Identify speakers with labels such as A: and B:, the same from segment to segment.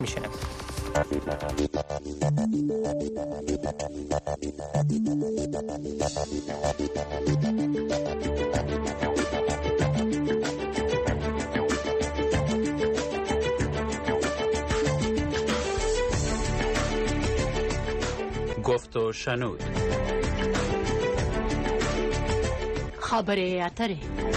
A: میشنوید. گفت و شنود.
B: خبره اتره.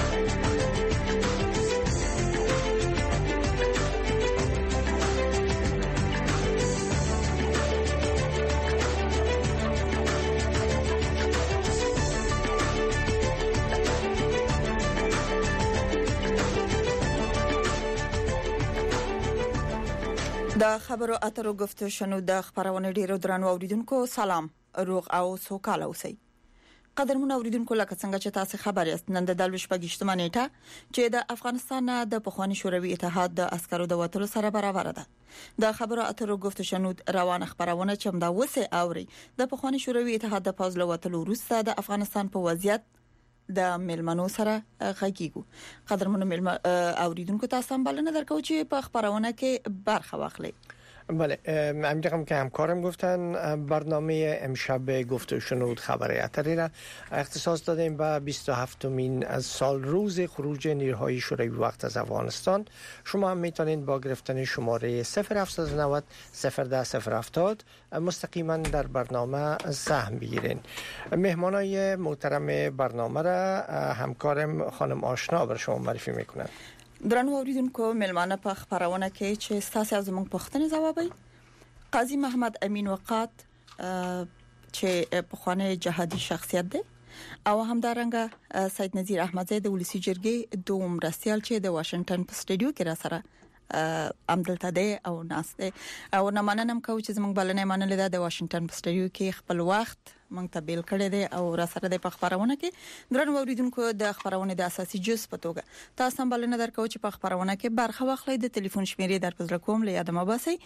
C: د خبرو اترو گفت شنود د خبرونه ډیرو درنو اوریدونکو سلام، روغ او سوکاله اوسئ. قدرمن اوریدونکو لکه څنګه چې تاسو خبر یاست، نن د 28 نیټه چې د افغانستان د پخوانی شوروي اتحاد د عسکرو د وټلو سره برابر ده. د خبرو اترو گفت شنود روان خبرونه چې د وسه اوري د پخوانی شوروي اتحاد د پاز له وټلو وروسته د افغانستان په وضعیت د ملمنو سره غږیږو. قدرمن اوریدونکو تاسو هم بلنه درکو چې په خبرونه کې برخه واخلئ.
A: بله، همینطور که همکارم گفتن برنامه امشب گفت و شنود خبر اتری را اختصاص دادیم به 27مین از سال روز خروج نیروهای شوروی وقت از افغانستان. شما هم میتونید با گرفتن شماره 0790 01070 مستقیما در برنامه سهم بگیرین. مهمانای محترم برنامه را همکارم خانم آشنا بر شما معرفی میکنند.
C: درنو اوریدونکو، ملمانه په خبرونه کې چې تاسو زموږ پوښتنې ځوابوي. قاضي محمد امین وقات چې په خوانه جهادي شخصیت دی او همدارنګه سید نذیر احمدزی د ولسی جرګې دوم رسیال چې د واشنگټن په سټډیو کې را سره امدلته دی او ناسته او نمننم کو چې زموږ بلنې منل ده د واشنگټن په سټډیو کې خپل وخت مونږ ته بیل کړی دی او را سره د خبرونه کې درنو اوریدونکو د خبرونه د اساسي جز په توګه تاسو هم بلنه درکو چې په خبرونه کې برخه واخلئ. د ټلیفون شمیرې در پزله کوم لیاده مباسي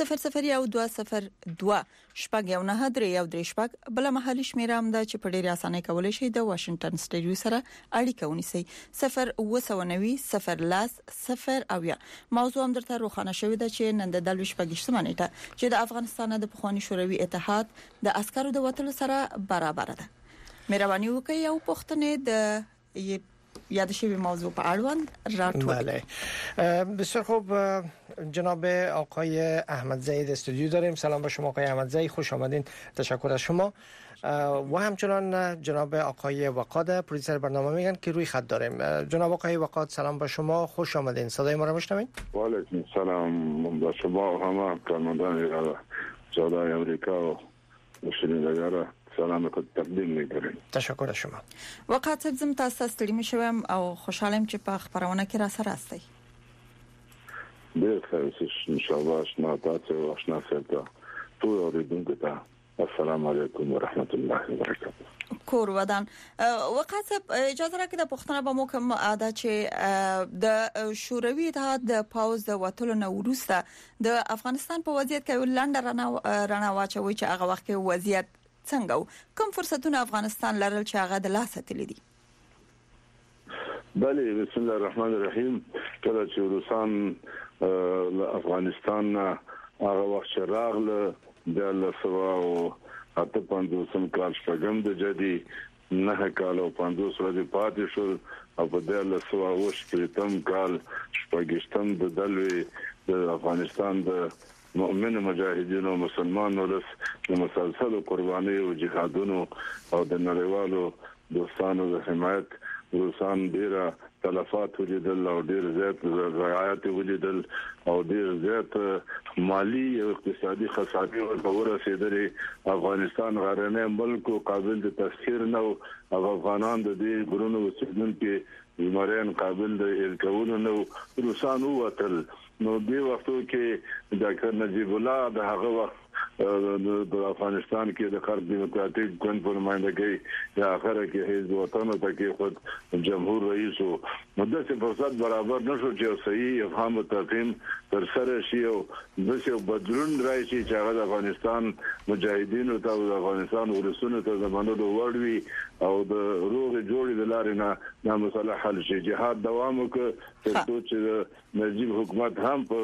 C: 001202 شپږ یو نه درې یو درې شپږ بل محلي شمیره هم ده چې په ډیره اسانه کولای شئ د واشنگټن سټډیو سره اړیکه ونیسئ 0 او یا موضوع هم درته روښانه شوې ده چې نن د 28 نیټه چې د افغانستان د پخوانی شوروي اتحاد د عسکرو د وټلو سره برابر ده. مهرباني وکړئ او پوښتنې د یاد شوی موضوع په اړوند راټول.
A: بله، بسیار خوب. جناب آقای احمدزی استودیو داریم. سلام به شما آقای احمدزی، خوش آمدین. تشکر از شما. و همچنان جناب آقای وقاد پرودوسر برنامه میگن که روی خط داریم. جناب آقای وقاد سلام به شما، خوش آمدین. صدای ما را میشنوید؟
D: و علیکم سلام به شما و همه کارمندان صدای امریکا و شنوندگان سلام تقدیم می‌کنم.
A: تشکر از شما.
C: وقات زم تاسو ستړي مشوم او خوشحالم چې په خبرونه کې را سره استئ.
D: ډیر ښه ان شاء الله آشنا تاسو آشنا سره ټول اوریدونکو ته السلام علیکم ورحمت الله وبرکاته.
C: کور ودان وقات اجازه راکړئ د پښتنه به مو کوم عاده چې د شوروي اتحاد د پاوز د وټلو نه وروسته د افغانستان په وضعیت کې لنډ رڼا واچوي چې هغه وخت کې وضعیت څنګه و، کوم فرصتونه افغانستان لرل چې هغه د لاسه تللی؟
D: بله، بسم الله الرحمن الرحیم. کله چې روسان افغانستان هغه وخت راغله د 1958 کال شپږم د جدي نه کال او 50 ورځې پاتې شو او په 1928 کال شپږم د دلوي د افغانستان د مؤمن مجاهدینو مسلمانانو له مسلسل قرباني او جهادونو او د نړیوالو دوستانو د حمایت روسان ډیره تلفات ولیدل او ډیر زیات ضایعات ولیدل او ډیر زیات مالی او اقتصادي خسارې ورسېدلې. افغانستان غرنی ملک او قابل د تسخير نه او افغانان د دې ګورونو اوسیدونکو زمرین قابل د الکولو نه روسان ووتل. نو دې وختو کې ډاکټر نجیب الله د هغه وخت د افغانستان کې د خلق دیموکراتیک ګوند په نمائندګۍ یا اخره کې حزب وطن ته کې خود جمهور رئیس او مدته فرصت برابر نشو چې صحیح افهام تفهیم تر سره شي او د څه بدلون راشي چې هغه د افغانستان مجاهدینو ته او د افغانستان ولسونو ته زمانو وړوي او د روغ جوړې د لارې نه مسله حل شي جهاد دوام وکړي ترڅو چې نجیب حکومت هم په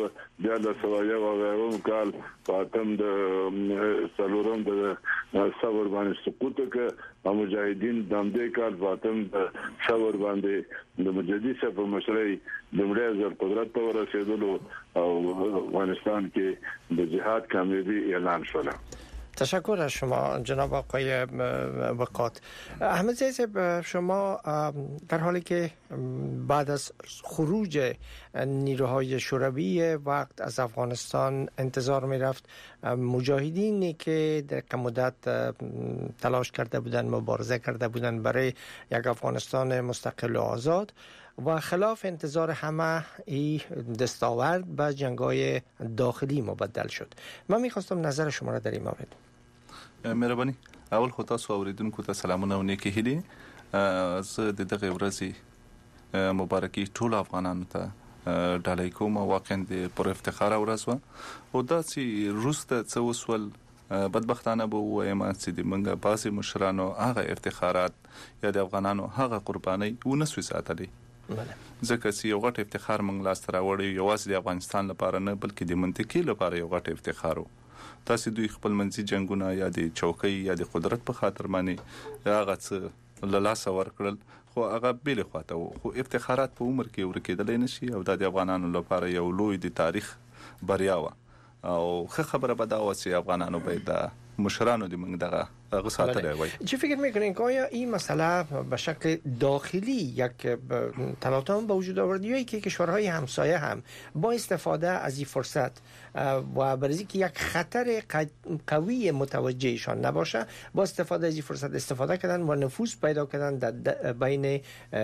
D: 2001 کال فاطم د سلورم د صبر باندې سقوط وکړ او مجاهدین د دې کال فاطم د صبر باندې د مجددي صف مشرعي د مړي زر قدرت ته ورسېدلو او افغانستان کې د جهاد کامیابی اعلان شول.
A: تشکر از شما جناب آقای وقات. احمد زیزب، شما در حالی که بعد از خروج نیروهای شوروی وقت از افغانستان انتظار می رفت مجاهدینی که در کم مدت تلاش کرده بودند مبارزه کرده بودند برای یک افغانستان مستقل و آزاد و خلاف انتظار همه این دستاورد به جنگ‌های داخلی مبدل شد. من می‌خواستم نظر شما را در این مورد.
E: مهرباني. اول خو تاسو اوریدونکو ته سلامونه او نیکی هیلې. زه د دغه ورځې مبارکي ټول افغانانو ته ډالۍ کوم. واقعا د پر افتخار ورځ و او دا چې روسته څه وسول بدبختانه به وایم چې د منګه باسي مشرانو هغه افتخارات یا د افغانانو هغه قرباني ونسوي ساتلي. ځکه چې یو غټ افتخار موږ لاس ته راوړی یوازې د افغانستان لپاره نه بلکې د منطقې لپاره یو غټ افتخار و. تاسو دوی خپل منځي جنگونه یا د چوکۍ یا د قدرت په خاطر باندې هغه څه له لاسه ورکړل خو هغه بیل خواته خو افتخارات په عمر کې ورکېدل نشي او د افغانانو لپاره یو لوی د تاریخ بریا و او خبره به دا و چې افغانانو باید مشرانو دی موږ دغه غساتره وای.
A: چی فکر میکنین که آیا این مسئله به شکل داخلی یک تلاطم به وجود آورد یا که کشورهای همسایه هم با استفاده از این فرصت و برای که یک خطر قوی متوجهشان نباشه با استفاده از این فرصت استفاده کردن و نفوذ پیدا کردن در بین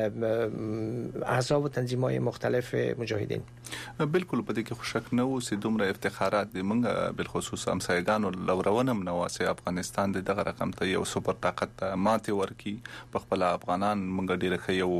A: احزاب و تنظیم‌های مختلف مجاهدین؟
E: بالکل په دې کې خوشک نه و چې دومره افتخارات دي موږ بالخصوص همسایگانو لورونم نو چې افغانستان دغه رقم ته یو سپر طاقت ماته ورکی په خپل افغانان موږ ډیره خيو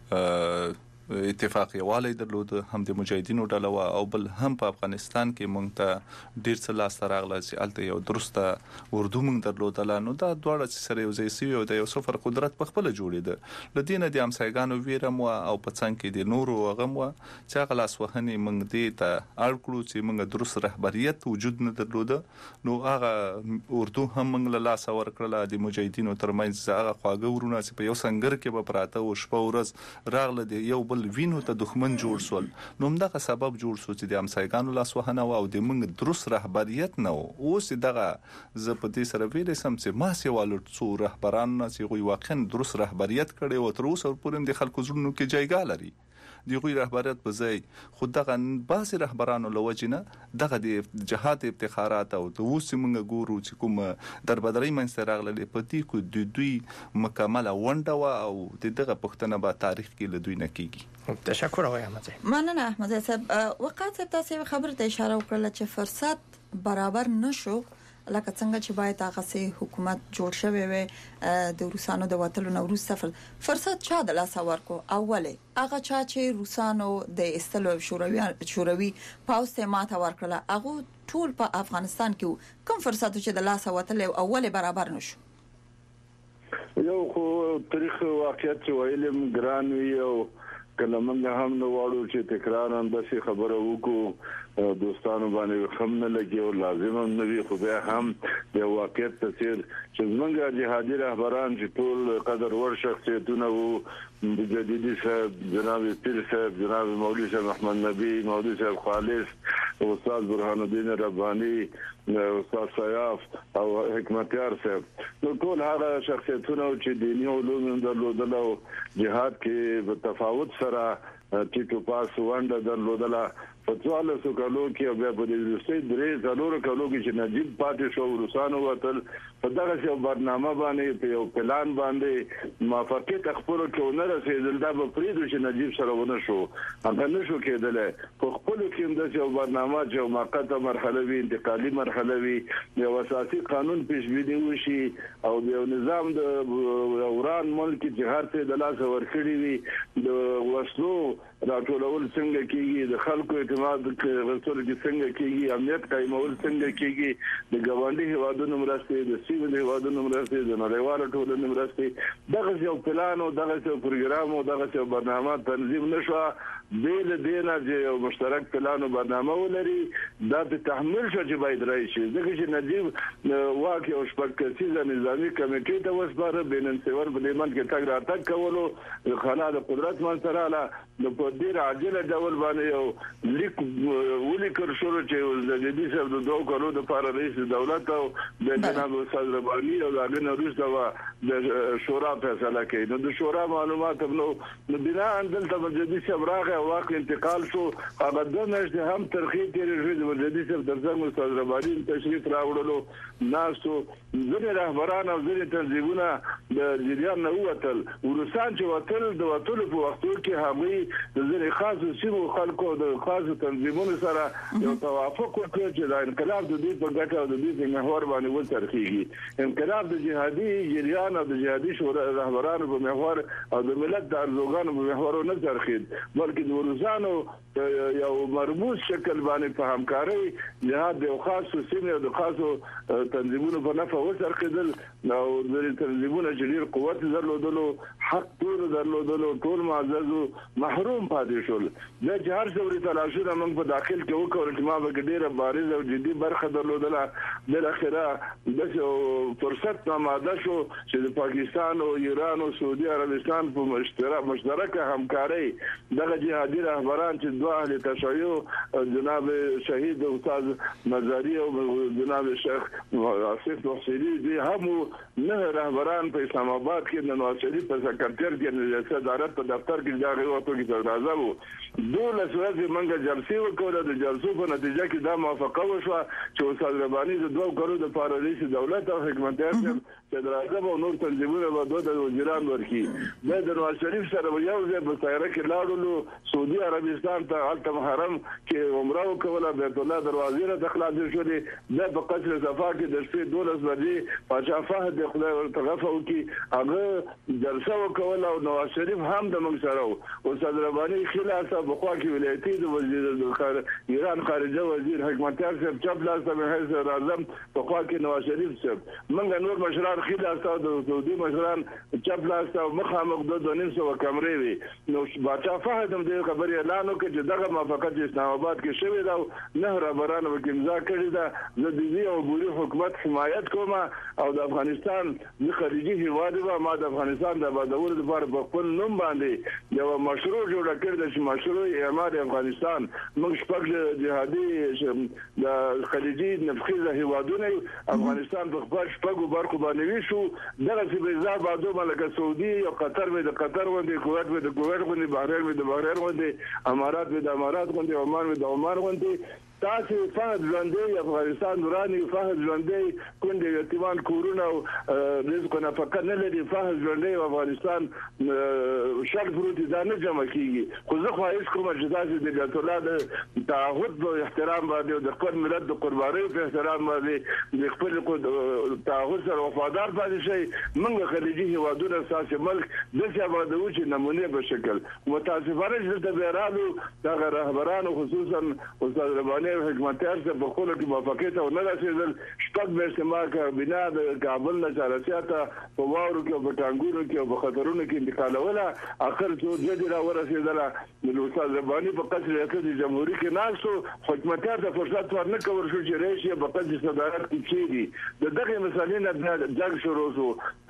E: اتفاق یوالی درلود هم د مجاهدینو ډله او بل هم په افغانستان کې مونږ ته ډیر څه لاس راغله چې الته یو درسته اردو مونږ درلودله نو دا دواړه چې سره یو ځای سوي او د یو سفر قدرت په خپل جوړیده لدینه د همسایګانو ویرم او په څنګ کې د نورو غم و چې هغه لاس وهني مونږ دې ته اړکړو چې مونږ درست رهبریت وجود نه درلوده نو هغه اردو هم مونږ له لاس ورکړله د مجاهدینو ترمنځ هغه خواږه ورونه چې په یو سنگر کې به پراته او شپه ورځ راغله د یو وینو ته دښمن جوړ سول نو دغه سبب جوړ سو چې د امسایګانو لاس وهنه او د موږ درست رهبریت نه اوس دغه ز په دې سره ویل سم چې ما سي والو څو رهبران چې غوي واقعا درست رهبریت کړي او تر اوسه پورې د خلکو زړونو کې جایګه لري دی غوی رهبریت په ځای خود دغه باسي رهبرانو لوجنه دغه د جهاد افتخارات او د اوس موږ ګورو چې کوم دربدري منځ راغله په دې کو د دوی مکمله ونده او دغه پښتنه به تاریخ کې له دوی نه کیږي.
A: تشکر آقای احمدی.
C: مننه احمد صاحب. وقات صاحب تاسو خبره ته اشاره وکړه چې فرصت برابر نشو لکه څنګه چې باید هغه سي حکومت جوړ شوی وي د روسانو د وټلو نوروز سفر فرصت چا د لاس ورکو اوله هغه چا چې روسانو د استلو شوروي پاوسته ماته ورکړه هغه ټول په افغانستان کې کوم فرصت چې د لاس وټل اوله برابر نشو
D: یو خو تاریخ واقعیت ویلم ګران وی او کله موږ هم نو واړو چې تکرار انداسي خبره وکړو دوستانو باندې هم نه لګي او لازم هم نه وي خو به هم یو واقعیت تفسیر چې موږ جهادي رهبران چې ټول قدر ور شخصیتونه وو جديدي صاحب جناب پیر صاحب جناب مولوی صاحب احمد نبی مولوی صاحب خالص استاد برهان الدین ربانی استاد سیاف او حکمتیار صاحب نو ټول هغه شخصیتونه چې دیني علوم درلودل او جهاد کې په تفاوت سره ټیټو پاس ونده درلودله فتواله سو کالو کې بیا په دې وروستي درې څلور کالو کې چې نجیب پاتې شو روسانو وتل په دغه یو برنامه باندې په یو پلان باندې موافقت خپل کې نه رسیدل دا په پریدو چې نجیب سره ونه شو هغه نشو کېدل په خپل کې د یو برنامه چې موقته مرحله وی انتقالي مرحله وی یو اساسي قانون پیشبینی وشي او یو نظام د وران ملک چې هر څه د لاس ورکړي وي د وسلو راټولول څنګه کیږي د خلکو اعتماد غوښتل څنګه کیږي امنیت قائمول څنګه کیږي د ګاونډي هیوادونو مرسته د سیمې هیوادونو مرسته د نړیوالو ټولنې مرسته دغه یو پلان او دغه یو پروګرام او دغه یو برنامه تنظیم نشو بیل دینا چې یو مشترک پلان او برنامه ولري دا د تحمل شو چې باید راشي ځکه چې نجیب واقع او شپږ نظامی کمیټې ته وسپاره بینن سیور بلیمن کې تګ راتګ کولو خلا د قدرت منصره له په ډیر عاجله ډول باندې یو لیک ولیکل شو چې د دې څخه د دوه کلو د لپاره رئیس دولت او د جناب استاد رباني او د نورس د شورا فیصله کوي نو د شورا معلومات نو بنا اندل ته مجلس شبراغه واقع انتقال شو هغه د نشته هم ترخیص لري د مجلس درځم استاد رباني تشریف راوړلو ناسو ځینې رهبران او ځینې تنظیمونه د جریان نه وتل ورسان چې وتل د وتلو په وختو کې هغوی د ځینې خاصو سیمو خلکو د خاصو تنظیمونو سره یو توافق وکړ چې د انقلاب د دې په ګټه او د دې په محور باندې وترخیږي انقلاب د جهادي جریان او د جهادي شورا رهبرانو په محور او د ملت د ارزوګانو په محور نه ترخید بلکې د ورسانو یو مربوط شکل باندې په همکاري جهاد د خاصو سیمو او د خاصو تنظیمونو په نفع وسرخدل نو د تنظیمونو جدير قوت درلودلو حق درلودلو ټول معزز محروم پاتې شول د جهار څوري تلاشونه موږ په داخل کې وکړل چې ما به ډیره بارز او جدي برخه درلودله د اخره د فرصت ناماده شو چې د پاکستان او ایران او سعودي عربستان په مشترکه همکاري دغه جهادي رهبران چې دوه اهل تشیع جناب شهید استاد مزاری او جناب شیخ آصف محسنی دي هم نه رهبران په اسلام آباد کې د نواز شریف په سکرټر کې د صدارت په دفتر کې ځای وته کې راځم دوله ورځې منګه جلسې وکړه د جلسو په نتیجه کې دا موافقه وشوه چې استاد رباني د دوه کلو د لپاره رئیس دولت او حکومت صدر اعظم او نور تنظیمونه به د وزیران ورکي د نواز شریف سره یو ځای په سایره کې لاړو سعودي عربستان ته الته حرم کې عمره وکوله بیت الله دروازې را تخلاص شولې د په قصر صفا کې د شپې 12 بجې پاچا فهد خدای ورته غفو کې هغه جلسه وکوله او نواز شریف هم د موږ سره او استاد رباني خلاص په خوا کې ولایتي د وزیر ایران خارجه وزیر حکمت صاحب چپ لاس ته حیث اعظم په خوا کې نواز شریف صاحب موږ نور مشران خلاص د سعودي مشران چپ لاس ته مخامخ د 200 کمرې وي نو پاچا فهد هم د خبري اعلان وکړ چې دغه موافقت اسلام آباد کې شوی دا نه رهبرانو کې امضا کړی دا د دې او بوري حکومت حمایت کوم او د افغانستان د خارجي هیواد ما د افغانستان د آبادولو لپاره په خپل نوم باندې یو مشروع جوړ کړل چې مشروع اعمار افغانستان موږ شپږ جهادي د خارجي نفخیزه هیوادونه افغانستان په خپل شپږو برخو باندې وشو دغه چې به ځا بادو ملک سعودي او قطر به د قطر باندې کویت به د کویت باندې بحرین به د بحرین باندې امارات به د امارات باندې عمان به د عمان باندې تاسو فهد ژوندې افغانستان وراني فهد ژوندې کونډې یتیمان کورونه رزق نه فقط نه لري فهد ژوندې افغانستان شرط فروت دا نه جمع کیږي خو زه خواهش کوم چې تاسو د بیت الله د تعهد او احترام باندې او د خپل ملت د قربانۍ په احترام باندې د خپل تعهد سره وفادار پاتې شئ موږ خلیجي هیوادونه اساس ملک د شابه د وچ نمونه په شکل متاسفانه چې د بیرالو د رهبرانو خصوصا استاد رباني حکومت ارزه په خپل کې موافقت او نه رسیدل شپږ مېشتما کا بنا د کابل نه چارسیاته په واورو کې په ټانګونو کې او په خطرونو کې انتقالوله اخر څو ځې را ورسیدله د استاد رباني په قصر ریاست جمهوریت کې ناسو حکومت ارزه فرصت ورنه کول شو چې رئیس په قصر صدارت کې چیرې دغه مسلې نه جګ شروع شو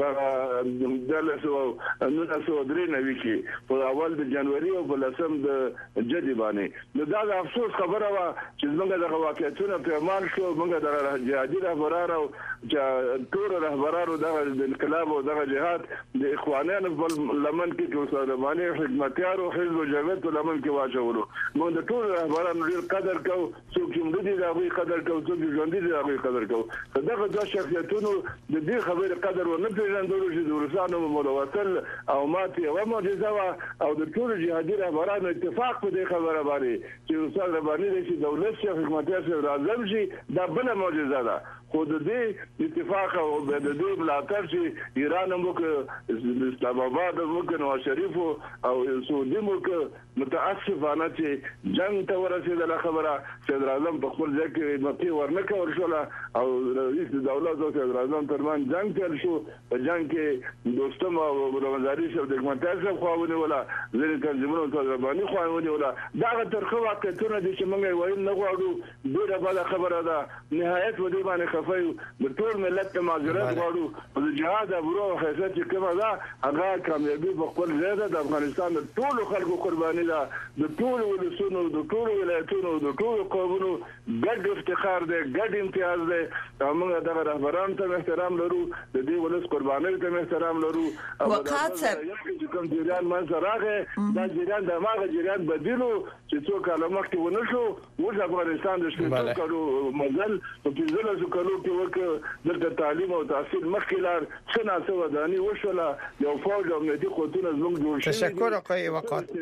D: په دلسو نو تاسو درې نوي کې په اول د جنوري او په لسم د جدي باندې نو دا افسوس خبره وا چې موږ د واقعیتونو په مان شو موږ د جهادي رهبرانو چې ټول رهبرانو د انقلاب او د جهاد د اخوانانو په لمن کې وسلمانه خدمتيارو حزب جوړت لمن کې واچولو موږ د ټول رهبرانو ډیر قدر کوو څوک چې موږ دي دا وی قدر کوو څوک چې ژوند دي دا وی قدر کوو دغه د شخصیتونو د دې خبرې قدر ونه پیژندل چې د روسانو مولوتل او ماتي او معجزه او د ټول جهادي رهبرانو اتفاق په دې خبره باندې چې روسان باندې چې دولت شي حکومت شي راځم شي دا بل معجزه ده خو د دې اتفاق او د دې ملاتړ چې ایران موږ اسلام آباد موږ نواز شریف او سعودي موږ متاسفانه چې جنگ ته ورسېدل خبره صدر اعظم په خپل ځای کې متي ورنکه ورشله او رئیس دولت او صدر اعظم ترمن جنگ تل شو په جنگ کې دوستم او رمضاني شو د حکومت سره خواونه ولا ځینې تنظیمونو ته رباني خواونه ولا دا ترخه واقعیتونه دي چې موږ وایو نه غواړو ډیره بل خبره ده نهایت و دې باندې خفایو د ټول ملت ته معذرت غواړو د جهاد ابرو حیثیت چې کومه ده هغه کامیابی په خپل ځای ده د افغانستان د ټول خلکو قرباني ده د ټول ولسونو د ټول ولایتونو د ټول قومونو ګډ افتخار دی ګډ امتیاز دی موږ د رهبرانو ته احترام لرو د دې ولس قربانۍ ته احترام لرو
C: او وقات
D: چې کوم جریان منځراغه دا جریان د ماغه جریان بدیلو چې څو کاله مخکې ونه شو اوس افغانستان د شپږ کالو مزل په 15 کالو کې وکړ د تعلیم او تحصیل مخکلار څنګه څه وداني وشوله یو فوج او ملي قوتونه زموږ جوړ شي
A: تشکر آقای وقات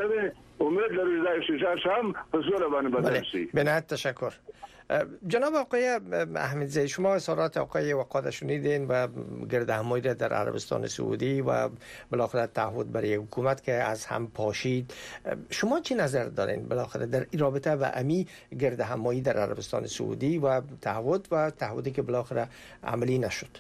D: امید لرم که شیشه هم به صورت باندې بدل شي.
A: بنهایت تشکر. جناب آقای احمدزی شما اظهارات آقای وقات شنیدین و گرد همایی را در عربستان سعودی و بالاخره تعهد برای حکومت که از هم پاشید شما چی نظر دارین بالاخره در این رابطه و امی گرد همایی در عربستان سعودی و تعهدی که بالاخره عملی نشد؟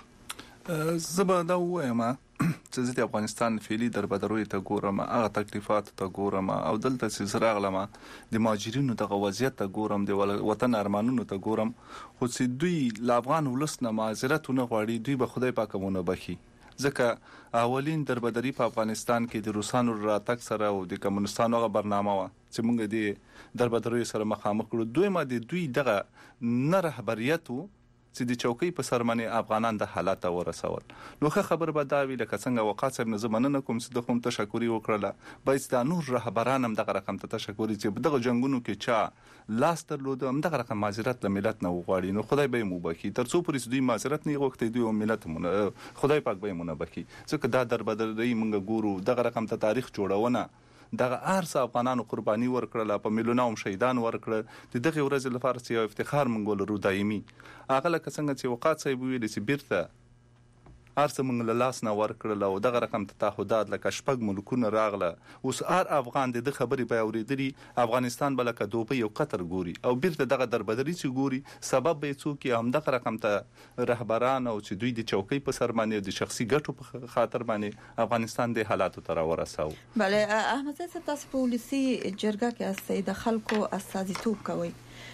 E: زباده وایم چې د افغانستان فعلی دربدروي ته ګورم هغه تکلیفات ته ګورم او دلته چې زراغلم د مهاجرینو د وضعیت ته ګورم د وطن ارمانونو ته ګورم خو چې دوی ل افغان ولسنه معذرتونه غواړي دوی به خدای پاکمونه بخي ځکه اولین دربدري په افغانستان کې د روسانو راتګ سره او د کمونستانو غو برنامه وا چې موږ د دربدروي سره مخامخ کړو دوی ما د دوی دغه نه رهبریتو چې د چوکۍ په سرمنې افغانان د حالات ورسول نو خبر به دا وی لکه څنګه وقات صاحب نه زمنه کوم چې د کوم تشکری وکړه باید د نور رهبران هم دغه رقم ته تشکری چې دغه جنگونو کې چا لاس ترلود هم دغه رقم معذرت له ملت نه وغواړي نو خدای به مو بخي ترڅو پرې دوی معذرت نه غوښتي دوی ملت مونږ خدای پاک به مونږ بخي ځکه دا دربدري مونږ ګورو دغه رقم ته تاریخ جوړونه دغه ارس افغانانو قرباني ورکړه په ملیونونو شهیدان ورکړه دغه ورځ لپاره چې افتخار مونږ ولرو دایمي هغه لکه څنګه چې وقات صاحب ویل چې بیرته ارس مونږ له لاس نه ورکړل او دغه رقم ته تعهدات لکه شپږ ملکونه راغله اوس افغان د خبرې په اوریدلی افغانستان بلکه دوبه یو قطر ګوري او بیرته دغه دربدري چې ګوري سبب به څوک هم دغه رقم ته رهبران او چې دوی د چوکۍ په سر باندې د شخصي ګټو په خاطر باندې افغانستان د حالاتو تر ورساو.
C: بله احمد زاده تاسو په ولسی جرګه کې اساسي د خلکو استازیتوب کوي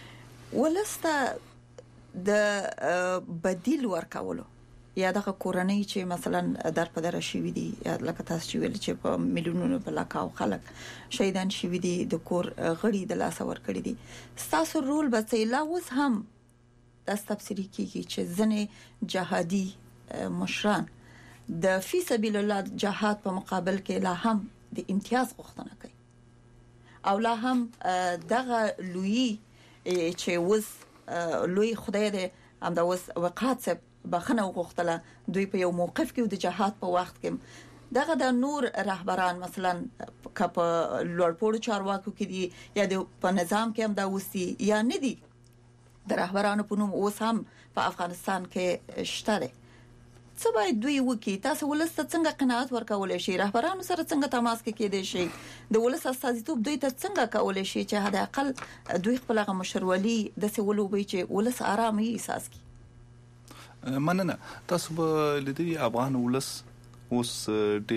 C: ولسته د بدیل ورکولو یا دغه کورنۍ چې مثلا در پدر شوی دي یا لکه تاسو چې ویل چې په میلیونونو بلکاو خلک شهیدان شوی دي د کور غړي د لاس ور کړی دي تاسو رول به څه لا اوس هم د تفسیری کیږي چې ځنه جهادي مشران د فی سبیل الله جهاد په مقابل کې لا هم د امتیاز غوښتنه کوي او لا هم دغه لوی چې وس لوی خدای دې هم د وس وقات بخنه وغوښتله دوی په یو موقف کې د جهاد په وخت کې دغه د نور رهبران مثلا کپ لوړپوړو چارواکو کې دي یا د په نظام کې هم دا وسی یا نه دي د رهبرانو په نوم اوس هم په افغانستان کې شته دي څه باید دوی وکي تاسو ولسته څنګه قناعت ورکولای شي رهبرانو سره څنګه تماس کې کېدای شي د ولس استازیتوب دوی ته څنګه کولای شي چې حد اقل دوی خپل مشرولي د سولوبي چې ولس آرامي احساس کوي.
E: مننه تاسو به لیدلی افغان ولس اوس ډیر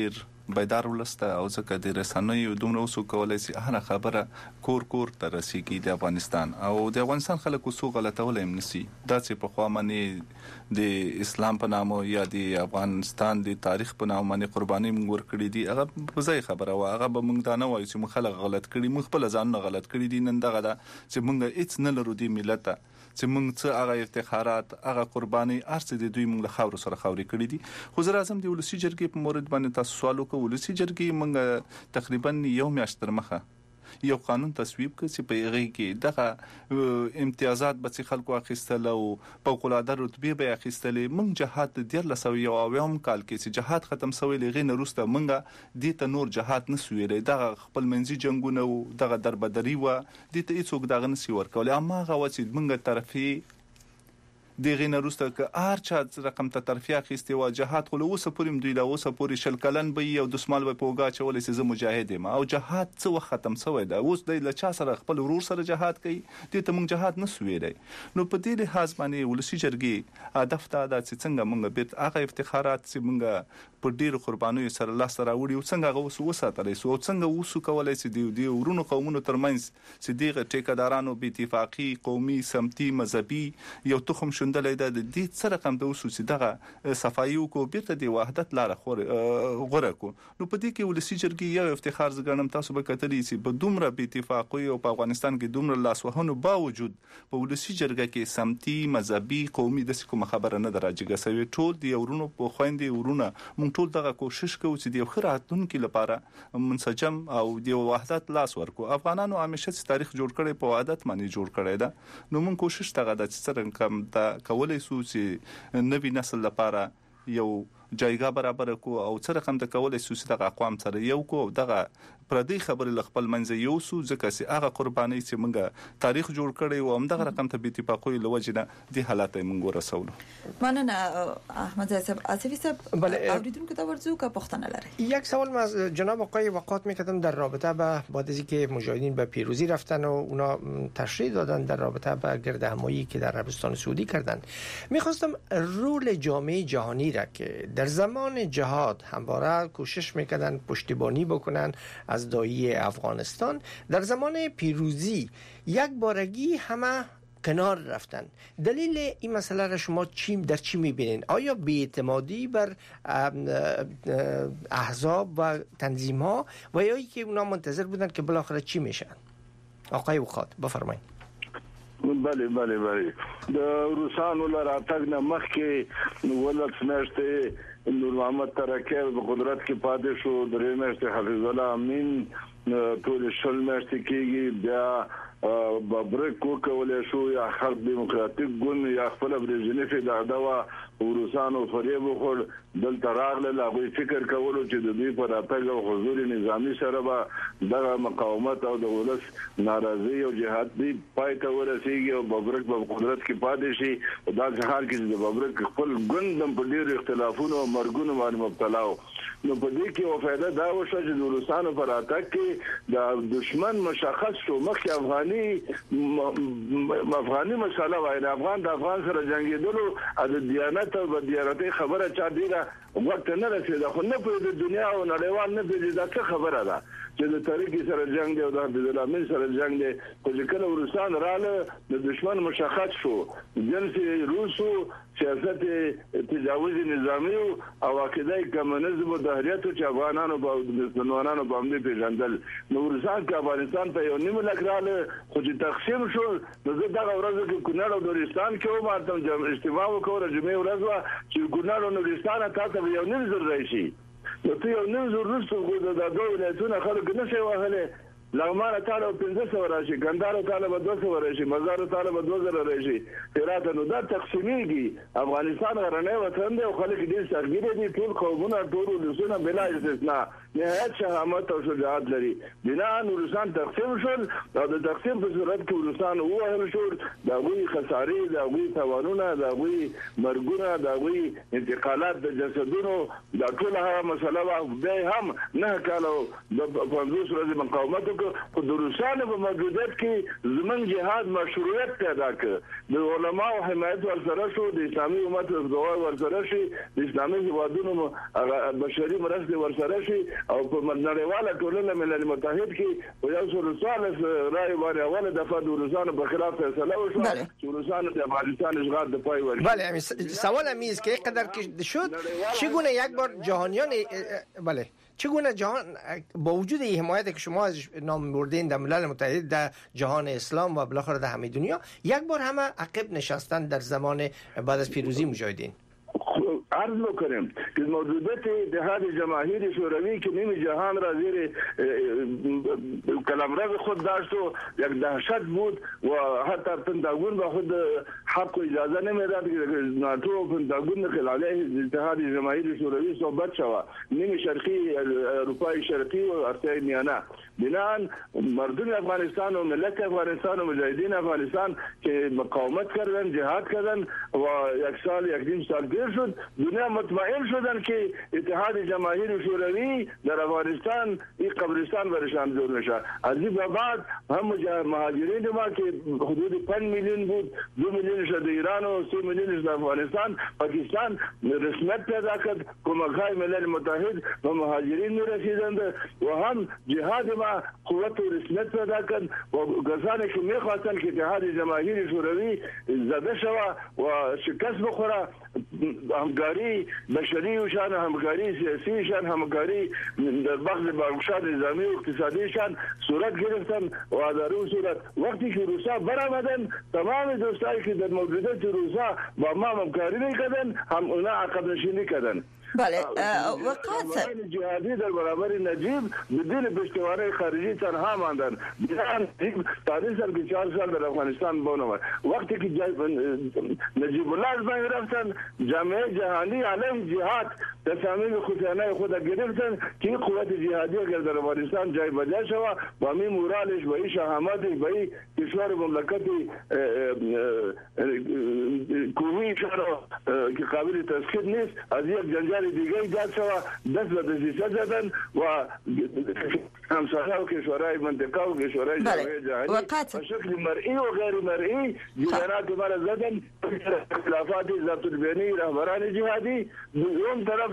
E: بیدار ولسته او ځکه د رسنیو دومره اوسو کولای شي هغه خبره کور ته رسیږي د افغانستان او د افغانستان خلکو سو غلطول هم نسی دا چې په خوا باندې د اسلام په نامه یا د افغانستان د تاریخ په نامه باندې قرباني موږ ورکړي دي هغه په ځای خبره وا هغه به موږ دا نه وایو چې موږ خلک غلط کړي موږ خپل ځان نه غلط کړي دي نن دغه دا چې موږ هیڅ نه لرو دی ملت چې موږ څه هغه افتخارات هغه قرباني ارڅ دي دوی موږ له خاور سره خاوري کړی دي خو زه راځم دی ولسی جرګې په مورد باندې تاسو سوال وکړو ولسی جرګې موږ تقریبا یو میاشت تر مخه یو قانون تصویب کړ چې په هغه کې دغه امتیازات به خلکو اخیستل او فوق العاده رتبه به اخیستل موږ جهاد د 1300 کال کې چې جهاد ختم شوی لغې نه روسته موږ د ته نور جهاد نه سویری دغه خپل منځي جنگونه او دغه دربدري و د ته هیڅوک دغه نسی ورکول اما هغه چې موږ طرفي دغه نه روسته ک ارچا رقم ته طرفیا خسته و جهاد خو له اوسه پورم دوی له اوسه پوری شل کلن به یو د سمال په پوګه چولې سي زه مجاهد یم او جهاد څه وخت ختم شوی دا اوس د لچا سره خپل ورور سره جهاد کوي د ته مونږ جهاد نه سویری نو په دې لحاظ باندې ولسی جرګي هدف ته دا چې څنګه مونږ بیت هغه افتخارات چې مونږ په ډیرو قربانیو سره الله سره وړي او څنګه هغه وساتلې سو څنګه وسو کولای سي دی ورونو قومونو ترمنځ چې دغه ټیکدارانو به اتفاقی قومي سمتي مذهبي یو تخم شوندلې د دې سره کوم د وسو چې دغه صفایو کو بیرته د وحدت لار غوړه کو نو په دې کې ولسی جرګي یو افتخار زګنم تاسو به کتلی چې په دومره به اتفاقی او په افغانستان کې دومره لاسوهنو باوجود په ولسی جرګه کې سمتي مذهبي قومي د کوم خبره نه دراجګه سوي ټول دی ورونو په خويندې ورونه مونږ ټول دغه کوشش کوو چې د خیراتونکو لپاره منسجم او د وحدت لاس ورکو افغانانو همیشه تاریخ جوړ کړي په وحدت باندې جوړ کړي دا نو مونږ کوشش دغه د څرنګه کم دا کولای سو چې نوی نسل لپاره یو جایګه برابر کو او څه رقم د کولای سو چې د اقوام سره یو کو دغه پردي خبر خپل منځ یو سو ځکه چې هغه قرباني چې موږ تاریخ جوړ کړی او هم دغه رقم ته به اتفاقوي لوجنه د حالات موږ رسولو
C: مننه احمد صاحب اسفی صاحب اوریدونکو ته ورزو که پختنه لري
A: یک سوال ما از جناب آقای وقات میکردم در رابطه با بعد از اینکه مجاهدین به پیروزی رفتن و اونا تشریح دادن در رابطه با گرد همایی که در عربستان سعودی کردن میخواستم رول جامعه جهانی را که در زمان جهاد همواره کوشش میکردن پشتیبانی بکنن از دایی افغانستان در زمان پیروزی یک بارگی همه کنار رفتن دلیل این مسئله را شما در چی میبینین آیا بی‌اعتمادی بر احزاب و تنظیم ها و یا اینکه اونا منتظر بودن که بالاخره چی میشن آقای وقات بفرمایید
D: بله د روسانو لراتګ نه مخکې ولت نشته نور محمد ترکه په قدرت کې پاتې شو درې میاشتې حفیظ الله امین ټول شل میاشتې کېږي بیا ببرک وکولای شو یا خلق دیموکراتیک ګوند یا خپل برژنیف د دوا روسانو فریب خور دلته راغله لاغوي فکر کولو چې د دې پر اتګ او حضور نظامی سره به دغه مقاومت او د ولس ناراضي او جهاد دی پای ته ورسیږي او ببرک په قدرت کې پاتې شي دا ځهار کې د ببرک خپل ګوند په ډیر اختلافونو او مرګونو باندې مبتلا و نو په دې کې او فائدہ دا وشو چې د روسانو پر اتګ کې د دشمن مشخص شو مخکې افغاني مساله وای د افغان سره جنگیدلو د دیانت او دیانتي خبره چا دیره وخت نه رسیدا خو نه په دنیا او نړیوال نه پیږي دا څه خبره ده چې د طریقې سره جنگ دی او د عبد الله سره جنگ دی چې کله روسان رااله د دشمن مشخص شو جنس روسو سیاست تجاوز نظامی او عقیده کمونیزم او دهریت چې افغانانو په مسلمانانو باندې پیژندل نو روسان کې افغانستان ته یو نیم لک رااله خو چې تقسیم شو نو زه دغه ورځ کې کونړ او نورستان کې وماتم اجتماع وکړه جمعې ورځ چې کونړ او نورستان ته یو نیم زر راشي نو ته یو نیم زر رسو د دوه ولایتونو خلک نشي وهله لغمان تعالی 1500 راشي ګندارو تعالی 200 راشي مزار تعالی 2000 راشي هرات نو دا تقسیمیږي افغانستان غرنه وطن دی او خلک دې سرګیره دي ټول قومونه ټول لسونه بلا استثناء نهایت شهامت او شجاعت لري. بنا روسان تقسیم شول او د تقسیم په صورت کې روسان ووهل شول، دا غوي خسارې، دا غوي توانونه، دا غوي مرګونه، دا غوي انتقالات د جسدونو، دا ټول هغه مسله وا به هم نه کالو د 50 ورځې مقاومت وکړ. خو د روسانو په موجودیت کې زمون جهاد مشروعیت پیدا کړ. د علماو حمایت ورسره شو، د اسلامي امت دعا ورسره شي، د اسلامي هیوادونو بشري مرستې ورسره شي، او په نړیواله ټولنه ملل متحد کې په 140 رای باندې اوله دفعه د روسانو په خلاف فیصله وشوه چې روسانو د افغانستان اشغال د پای ورکړي.
A: بله، سوال میز که قدر که شد چگونه یک بار جهانیان چگونه جهان با وجود این حمایتی که شما از نام بردین در ملل متحد، در جهان اسلام و بالاخره در همه دنیا، یک بار همه عقب نشستن در زمان بعد از پیروزی مجاهدین؟
D: عرض میکنم که موجودیت اتحاد جماهیر شوروی که نیم جهان را زیر قلمرو خود داشت و یک دهشت بود و حتی پنتاگون با خود حق و اجازه نمیداد که ناتو و پنتاگون علیه اتحاد جماهیر شوروی صحبت شود. نیم شرقی اروپای شرقی و ارتای میانه بنان مردم افغانستان و ملت افغانستان و مجاهدین افغانستان که مقاومت کردن، جهاد کردن و یک سال یک نیم سال دیر شد، دنیا مطمئن شدن که اتحاد جماهیر شوروی در افغانستان این قبرستان برشان جور نشه. از این بعد هم مهاجرین ما که حدود 5 میلیون بود، 2 میلیونش در ایران و 3 میلیونش در افغانستان، پاکستان رسمیت پیدا کرد، کمک‌های ملل متحد و مهاجرین می‌رسیدند و هم جهاد ما قوت و رسمیت پیدا کرد و کسانی که می‌خواستند که اتحاد جماهیر شوروی زده شود و شکست بخوره، همکاری بشری شان، همکاری سیاسی شان، همکاری در بخش بخشات نظامی و اقتصادی شان صورت گرفتن و در اون صورت وقتی که روسا برآمدن تمام دوستایی که در موجودیت روسا با ما همکاری میکردن هم اونا عقب نشینی کردن.
C: بله، وقت
D: جهادی در برابر نجیب بدون پشتوانه خارجی تنها ماندن. تاریخ سال که 4 سال در افغانستان بونم وقتی که نجیب الله از بین رفتن، جامعه جهانی علیه جهاد تصامیم خودانه خود گرفتن که قوت جهادی اگر در افغانستان جای بجا شود با می مورالش با این شهامتش با این کشور مملکتی قومی شهر که قابل تسخیر نیست، از یک جنجال دیگه ایجاد شود، دست به دسیسه زدن و همسایه و کشورهای منطقه و کشورهای جهانی به شکل مرئی و غیر مرئی جنرات مرا زدن. اختلافات ذات البینی رهبران جهادی اون طرف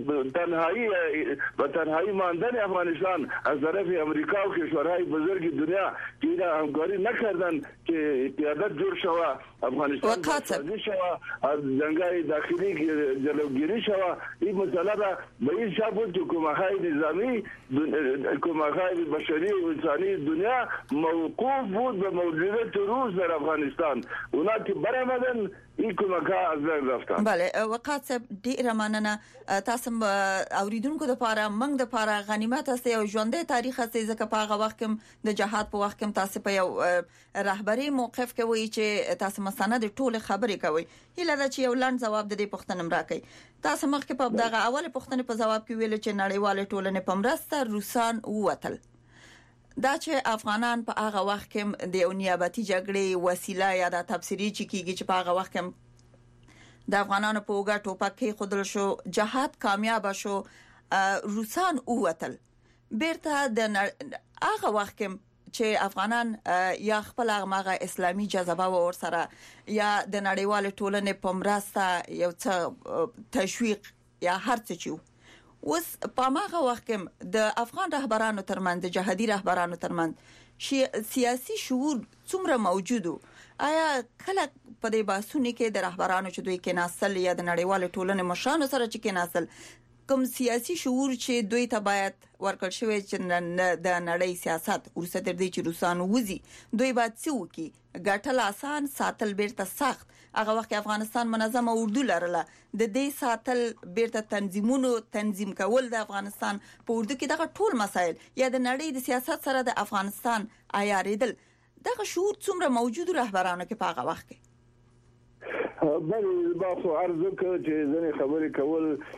D: تنهایی ماندن افغانستان از طرف امریکا و کشورهای بزرگ دنیا که اینا همکاری نکردن که قیادت جور شود، افغانستان بازسازی شود، از جنگای داخلی جلوگیری شود. این مسئله را به این شب بود که کمک‌های نظامی، کمک‌های بشری و انسانی دنیا موقوف بود به موجودیت روس در افغانستان. اونا که برآمدن این کمک‌ها از بین رفتن.
C: بله، وقات صاحب ډیره مننه. تاسو اوریدونکو د پاره موږ د پاره غنیمت است او ژوندې تاریخ است ځکه په هغه وخت کې د جهاد په وخت کې تاسو په یو رهبری موقف کې وایي چې تاسو مستند ټول خبرې کوي. هیله ده چې یو لاند جواب د دې پوښتنې راکړي. تاسو مخکې په دغه اوله پوښتنې په جواب کې ویل چې نړیواله ټولنه په مرسته روسان ووتل. دا چې افغانان په هغه وخت کې د یو نیابتي جګړې وسیله یا د تبصری چې کیږي چې په هغه وخت کې د افغانانو په وګړو ټوپک کې خودل شو، جهاد کامیاب شو، روسان ووتل. بیرته د هغه وخت کې چې افغانان یا خپل هغه اسلامي جذبه ور سره یا د نړیوال ټولنې په مرسته یو څه تشویق یا هر څه چیو اوس په هغه وخت کې د افغان رهبرانو ترمنځ، د جهادي رهبرانو ترمنځ سیاسي شعور څومره موجودو؟ آیا کله په دې باسونه کې د رهبرانو چې دوی کې ناسل یا د نړیوال ټولنې مشرانو سره چې کې ناسل کوم سیاسي شعور چې دوی ته باید ورکړ شوی چې د نړۍ سیاست ورسره تر دې چې روسانو وزي دوی باید څه وکړي؟ ګټل آسان، ساتل بیرته سخت. هغه وخت افغانستان منظمه اردو لرله، د دې ساتل بیرته تنظیم کول د افغانستان په اردو کې دغه ټول مسایل یا د نړۍ د سیاست سره د افغانستان عیاریدل، دغه شعور څومره موجود رهبرانو کې په هغه وخت کې؟
D: بل با خو عرض وکړ چې ځنې خبرې کول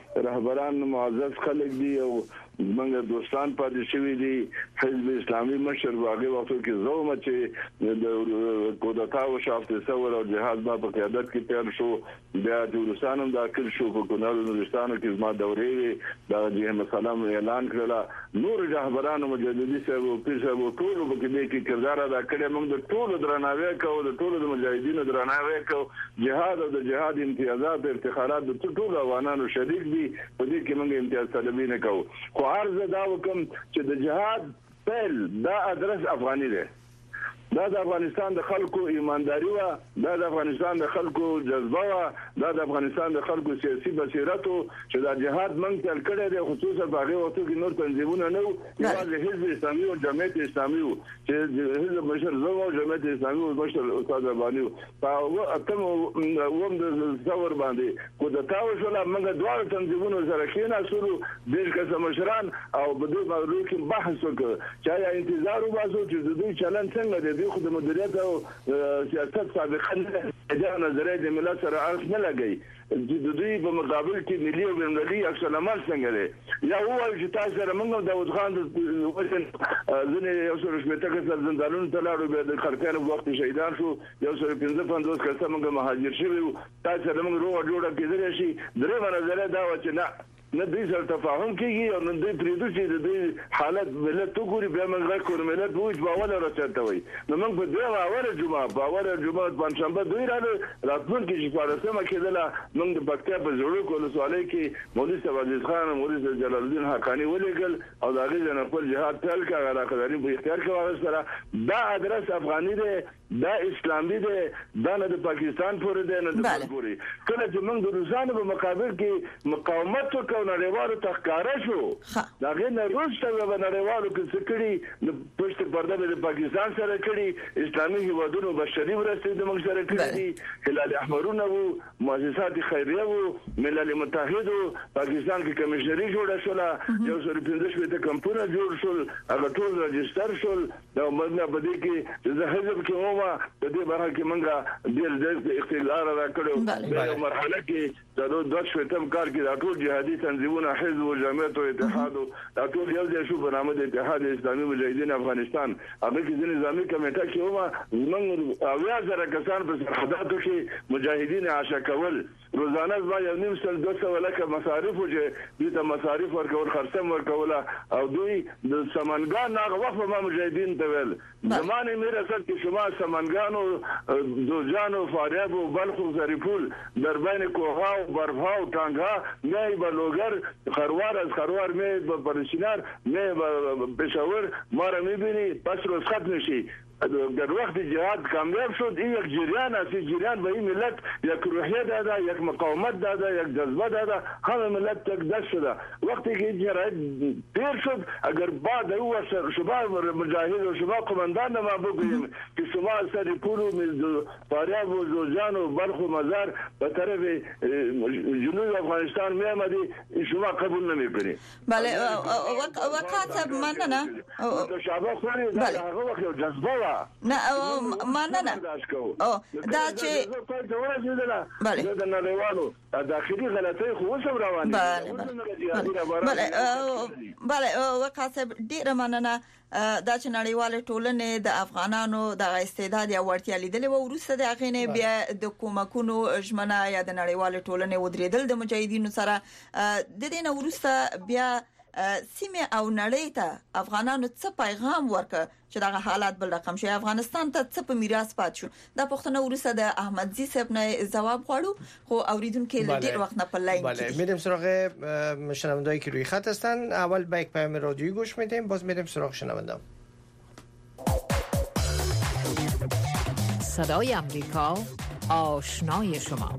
D: رهبران معزز خلک دي او موږ دوستان پاتې شوي دي حزب اسلامي مشر واغې وختو کې زوم چې د کودتا او شافت ثور او جهاد په قیادت کې تیر شو بیا د روسانو داخل شو په کونړ نورستانو کې زما دورې د جهاد سلام اعلان کړل نور رهبران مجددي سره او پیر سره ټول په کې کردار ادا کړی موږ د ټول درناوی کوو د ټول مجاهدینو درناوی کوو جهاد او د جهاد امتیازات افتخارات د ټول افغانانو شریک دي په دې کې موږ امتیاز طلبي نه کوو خو عرض دا وکم چې د جهاد پیل دا ادرس افغاني دی دا د افغانستان د خلکو ایمانداری و دا د افغانستان د خلکو جذبه و دا د افغانستان د خلکو سیاسي بصیرت چې د جهاد منځ تل کړی دی خصوصا په هغه وخت کې نور تنظیمونه نه وو د حزب اسلامي او جمعیت اسلامي چې حزب مشر زو او جمعیت اسلامي او مشر استاد رباني او اتم ووم د ثور باندې کو د تاو شول موږ دوه تنظیمونو سره کېناسو د کس مشران او بده موضوع کې بحث وکړ چې انتظار وباسو چې د دوی چلن څنګه دی خو د مدیریت او سیاست سابقه نه نظریه د ملت سره اړخ نه لګي د دوی په مقابل کې ملي او بین‌المللي عکس العمل څنګه دی یا هو چې تاسو سره موږ د داوود خان د وطن ځنې یو سره شپته کسر زندانونو ته لاړو به د خرکان وخت شهیدان شو یو سره 55 کسه موږ مهاجر شوي تاسو سره موږ روغ جوړه کېدل شي درې منځله دا و چې نه دوی سره تفاهم کیږي او نه دوی پریدو چې د دوی حالت ملت وګوري بیا موږ غوښتو ملت وځ باور راځته وي نو موږ په دې باور جمعه پنځشنبه دوی راتلون کې شفارسمه کېدله موږ د پکتیا په زړه کولو سوالای کې مولوی صاحب عزیز خان مولوی جلال الدین حقانی ولېګل او دا غي جن خپل جهاد تل کا علاقداري په اختیار کې واغستره دا ادرس افغاني دی دا اسلامي دی دا نه د پاکستان پورې دی نه د پورې کله چې موږ د روسانو په مقابل کې مقاومت وکړو نړیوالو تخکاره شو دا غي نه روسته به نړیوالو کې سکړي د پښت پرده د پاکستان سره کړي اسلامي هیوادونو بشري ورسته د موږ سره کړي دي هلال احمرونه وو مؤسسات خیریه وو ملل متحد پاکستان کې کمیشنري جوړه شوه یو سره 15 کمپونه جوړ شول هغه ټول رجستر شول دا موږ په دې کې د حزب کې ومه د دې برخه کې موږ د اختیار راکړو د مرحله کې د 20 کال کې دا ټول جهادي تنظیمونه حزب او جمعیت او اتحاد دا ټول یو ځای شو په نامه د اتحاد اسلامي مجاهدین افغانستان هغه کې د نظامی کمیټه کې ومه موږ اویا زره کسان په سرحداتو کې مجاهدین عاشق کول روزانه زما یو نیم سل 200 لکه مصارف چې دې ته مصارف ورکول خرڅم ورکول او دوی د سمنګان هغه وخت ما مجاهدین ته ویل زمانه مې رسد کې شما سمنګانو دوجانو فاریاب او بلخ او زریپول دربین کوها او برفها او ټانګه نه بلوګر خروار از خروار مې پرشینار مې پېښور ماره مې بینی پس روز ختم شي در وقت جهاد کامیاب شد این یک جریان است جریان به این ملت یک روحیه داده یک مقاومت داده یک جذبه داده همه ملت تک دست شده وقتی که این جرایت پیر شد اگر بعد او شما مجاهد و شما قماندان ما بگوییم که شما سر پول و فاریاب و زوجان و بلخ و مزار به طرف جنوب افغانستان می آمدی شما قبول نمی کنید
C: بله وقت مننه
D: شعبه خوری هغه وقت جذبه
C: نه مننه دا چې بله
D: د نړیوالو داخلي غلطۍ خو وسم روانه
C: بله وقاسب ډیره مننه دا چې نړیواله ټولنې د افغانانو د استعداد یا وړتیا لیدلې و ورسته د اغینه بیا د کومکونو ژمنه یا د نړیواله ټولنې ودرېدل د مجاهدینو سره د دې نه ورسته بیا سیمه او نړۍ ته افغانانو څه پیغام ورکړ چې دا حالات بل رقم شي افغانستان ته څه په میراث پات شو دا پښتنه ورسره د احمدزي صاحب نه جواب غواړو خو اوریدونکو ډیر وخت نه پلاین
A: بله میریم سراغ شنوندهایی که روی خط هستن اول با یک پیام رادیویی گوش میدیم باز میریم سراغ شنونده
F: صدای امریکا آشنای شما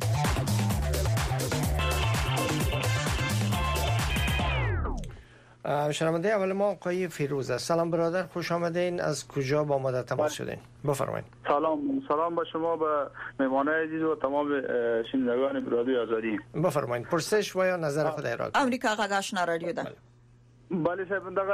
A: شنونده اول ما آقای فیروز است. سلام برادر، خوش آمدین. از کجا با ما تماس شدین؟ بفرمایید.
G: سلام با شما، به مهمانان عزیز و تمام شنوندگان رادیو آزادی.
A: بفرمایید. پرسش و یا نظر خود ارائه کنید.
C: امریکا غږ آشنا رادیو ده.
G: بله صاحب دغه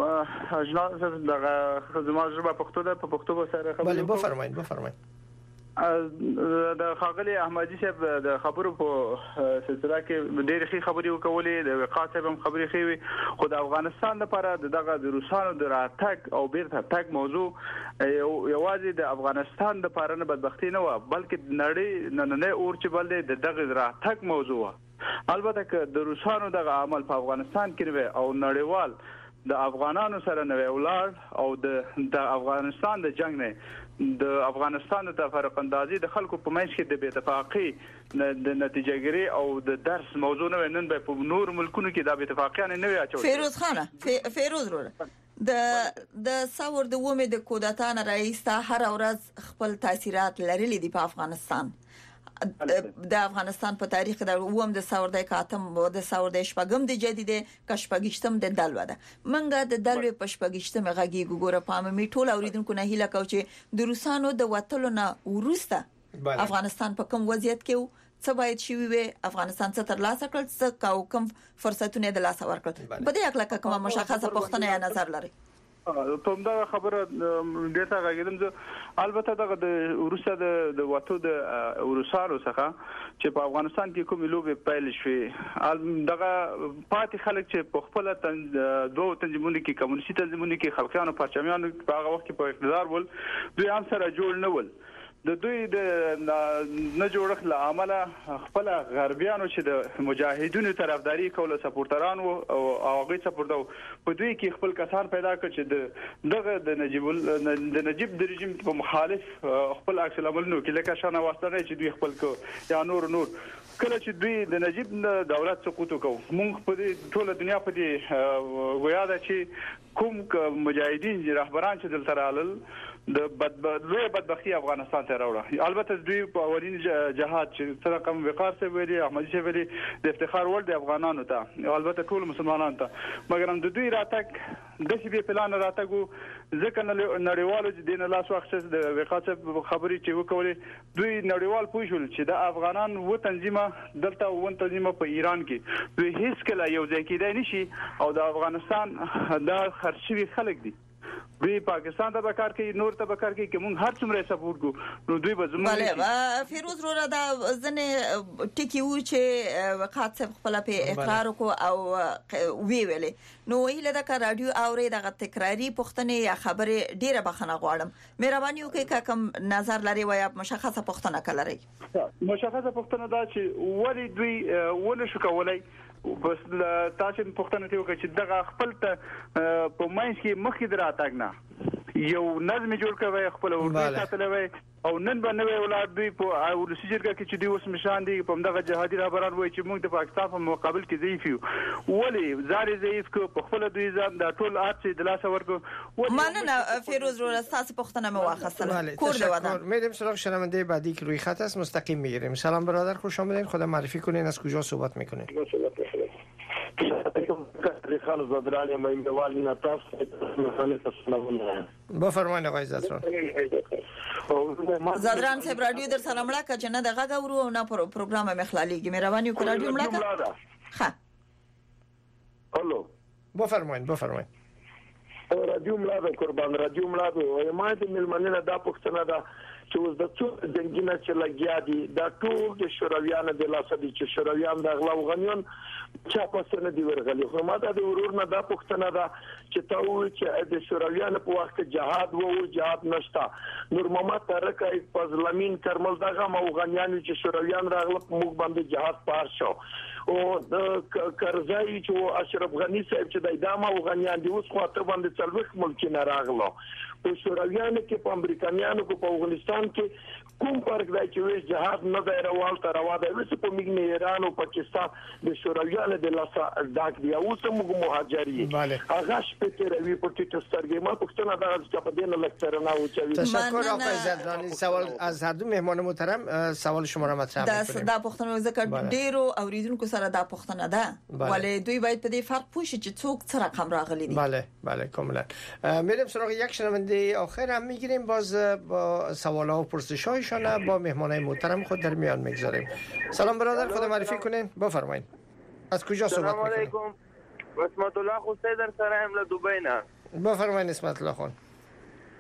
G: اجناس دغه خدمات ژبه پښتو ده، په پښتو به سره خبرې.
A: بله بفرمایید.
G: د خاغلی احمدي صاحب د خبرو په سلسله کې ډېرې ښې خبرې وکولې د وقاص صاحب هم خبرې ښې وي خو د افغانستان لپاره دغه د روسانو د راتګ او بیرته تګ موضوع یوازې د افغانستان لپاره نه بدبختی نه و بلکې نړۍ نننۍ اور چې بل دی دغه راتګ موضوع البته که د روسانو دغه عمل په افغانستان کې نه او نړیوال د افغانانو سره نه ولاړ او د افغانستان د جنگ نه د افغانستان د تفرق اندازي د خلکو په منځ کې د بې اتفاقۍ د نتیجهګیری او د درس موضوع نه نن به په نور ملکونو کې د بې اتفاقۍ نه وي اچول
C: فیروز خان فیروز د ثور د ومه د کودتا رئیس ته هر ورځ خپل تاثیرات لرلي دي په افغانستان د افغانستان په تاریخ د ووم د ثور د کاتم د ثور د شپږم د جديده کشپګشتم د دلو ده منګه د دلو پشپګشتم غږی ګوره پام می ټول اوریدونکو نه هیله کو چې د روسانو د وټلو نه ورسته افغانستان په کوم وضعیت کې څه باید شي وي افغانستان څه تر لاسه کړل څه کوم فرصتونه د لاسه ورکړل په دې اکل کومه مشخصه پوښتنه یا نظر لري
G: په دا خبره ډیټا غږیدم زه البته دغه د روسیا د وټو د روسانو څخه چې په افغانستان کې کوم لوبي پیل شوې دغه پاتې خلک چې په خپل دوه تنظیمونو کې کمونیستي تنظیمونو کې خلکانو پرچمیانو په هغه وخت کې په اقتدار ول دوی هم سره جوړ نه ول د دوی د نه جوړخ له عمله خپل غربیانو چې د مجاهدینو طرفداري کوله سپورټران او هغه سپورټو په دوی کې خپل کسان پیدا کړ چې دغه د نجیب د رژیم په مخالف خپل عکس العملونو کې لکه شانه واسطه چې دوی خپل کو یا نور کله چې دوی د نجیب دولت سقوط وکړو موږ په دې ټوله دنیا په دې ویا ده چې کوم مجاهدین رهبران چې دلته رالل د بدبختی افغانستان ته راوړه البته دوی په اولین جهاد چې سره کوم وقار څه ویلي احمدي څه ویلي د افتخار ول د افغانانو ته البته ټول مسلمانانو ته مګر هم د دوی راتګ د شی پلان راتګو ځکه نړیوالو چې دین لاس وخت د وقار څه خبري چې وکولې دوی نړیوال پوښول چې د افغانان و تنظیمه دلته و تنظیمه په ایران کې دوی هیڅ کله یو ځای کېدای نشي او د افغانستان د خرچوي خلک دي دوی پاکستان ته بکار کوي نور ته بکار کوي چې موږ هر څومره سپورټ کو نو دوی به زموږ
C: بله فیروز رو دا ځنه ټکی و چې وقات خپل په اقرار کو او وی ویلې نو هیله د رادیو اوري دغه تکراری پښتنه یا خبره ډیره بخنه غواړم مهرباني وکړئ کوم نظر لري وای مشخصه پښتنه کلري
G: مشخصه پښتنه دا چې ولی دوی ونه شو کولای بس تاسو پښتنه ته وکړي چې دغه خپل ته په ماینس کې مخې دراتګ نه یو نظم جوړ کوي خپل ورته ساتلوي او نن باندې ولادت دوی په ولسی جرګه کې چې دوی اوس مشان دي په دغه جهادي رهبران وایي چې موږ د پاکستان په مقابل کې ضعیف یو ولی زاري ضعیف کو په خپل دوی ځان د ټول آرڅ د لاس ورکو
C: مننه فیروز رو تاسو پښتنه مو واخصله کور دی ودان
A: میریم سراغ شنونده بعدی که روی خط است مستقیم میگیریم سلام برادر خوش آمدید خدا معرفی کنین از کجا صحبت میکنین
H: خان زدران میوالی نتاف
A: بفرمایید آقای زدران
C: زدران صاحب رادیو در سلام مړه که نه دغه غورو او نه پروګرام مخلالیږي مهرباني وکړئ رادیو مړه ها
H: الو
A: بفرمایید
H: رادیو مړه قربان رادیو مړه ما دې ملمنه دا پښتنه دا چې اوس د څو جنگینه چې لګیا دي دا ټول د شورویانو د لاسه دي چې شورویان د اغلا وغنیون چا پسې نه دی ورغلي خو ما دا د ورور نه دا پښتنه دا چې تا و چې د شورویانو په وخت جهاد وو جهاد نشتا نور محمد ترکای پزلمین کرمل دغه موغنیان چې شورویان راغله موږ باندې جهاد پار شو او کرزای چې اشرف غنی صاحب چې د ادامه وغنیان دي اوس خو ته باندې څلوخ ملک نه راغله په شورویانو کې په امریکایانو کې په افغانستان کې کوم فرق دی چې ویش جهاد نه دی روان تر روا دی وس په میګ نه ایران او پاکستان د شورویانو د لاسه ډاک دی او سم مهاجري هغه شپه تیروي په ټیټ سترګې ما پښتنه دا چې په دې نه لکتر نه او چوي
A: تشکر آقای زدرانی سوال از هر دو مهمان محترم سوال شما را مطرح می‌کنیم
C: دا پښتنه ذکر ډیرو اوریدونکو سره دا پښتنه ده ولی دوی باید په دې فرق پوه شي چې څوک څه رقم راغلي دي
A: بله کاملا میریم سراغ یک شنونده آخر هم میگیریم باز با سوال‌ها و پرسش‌هایشان با مهمانای محترم خود در میان میگذاریم سلام برادر خود معرفی کنین بفرمایید از کجا صحبت میکنین
I: سلام علیکم اسمت الله حسین در سرایم له دبی نه
A: بفرمایید اسمت الله خان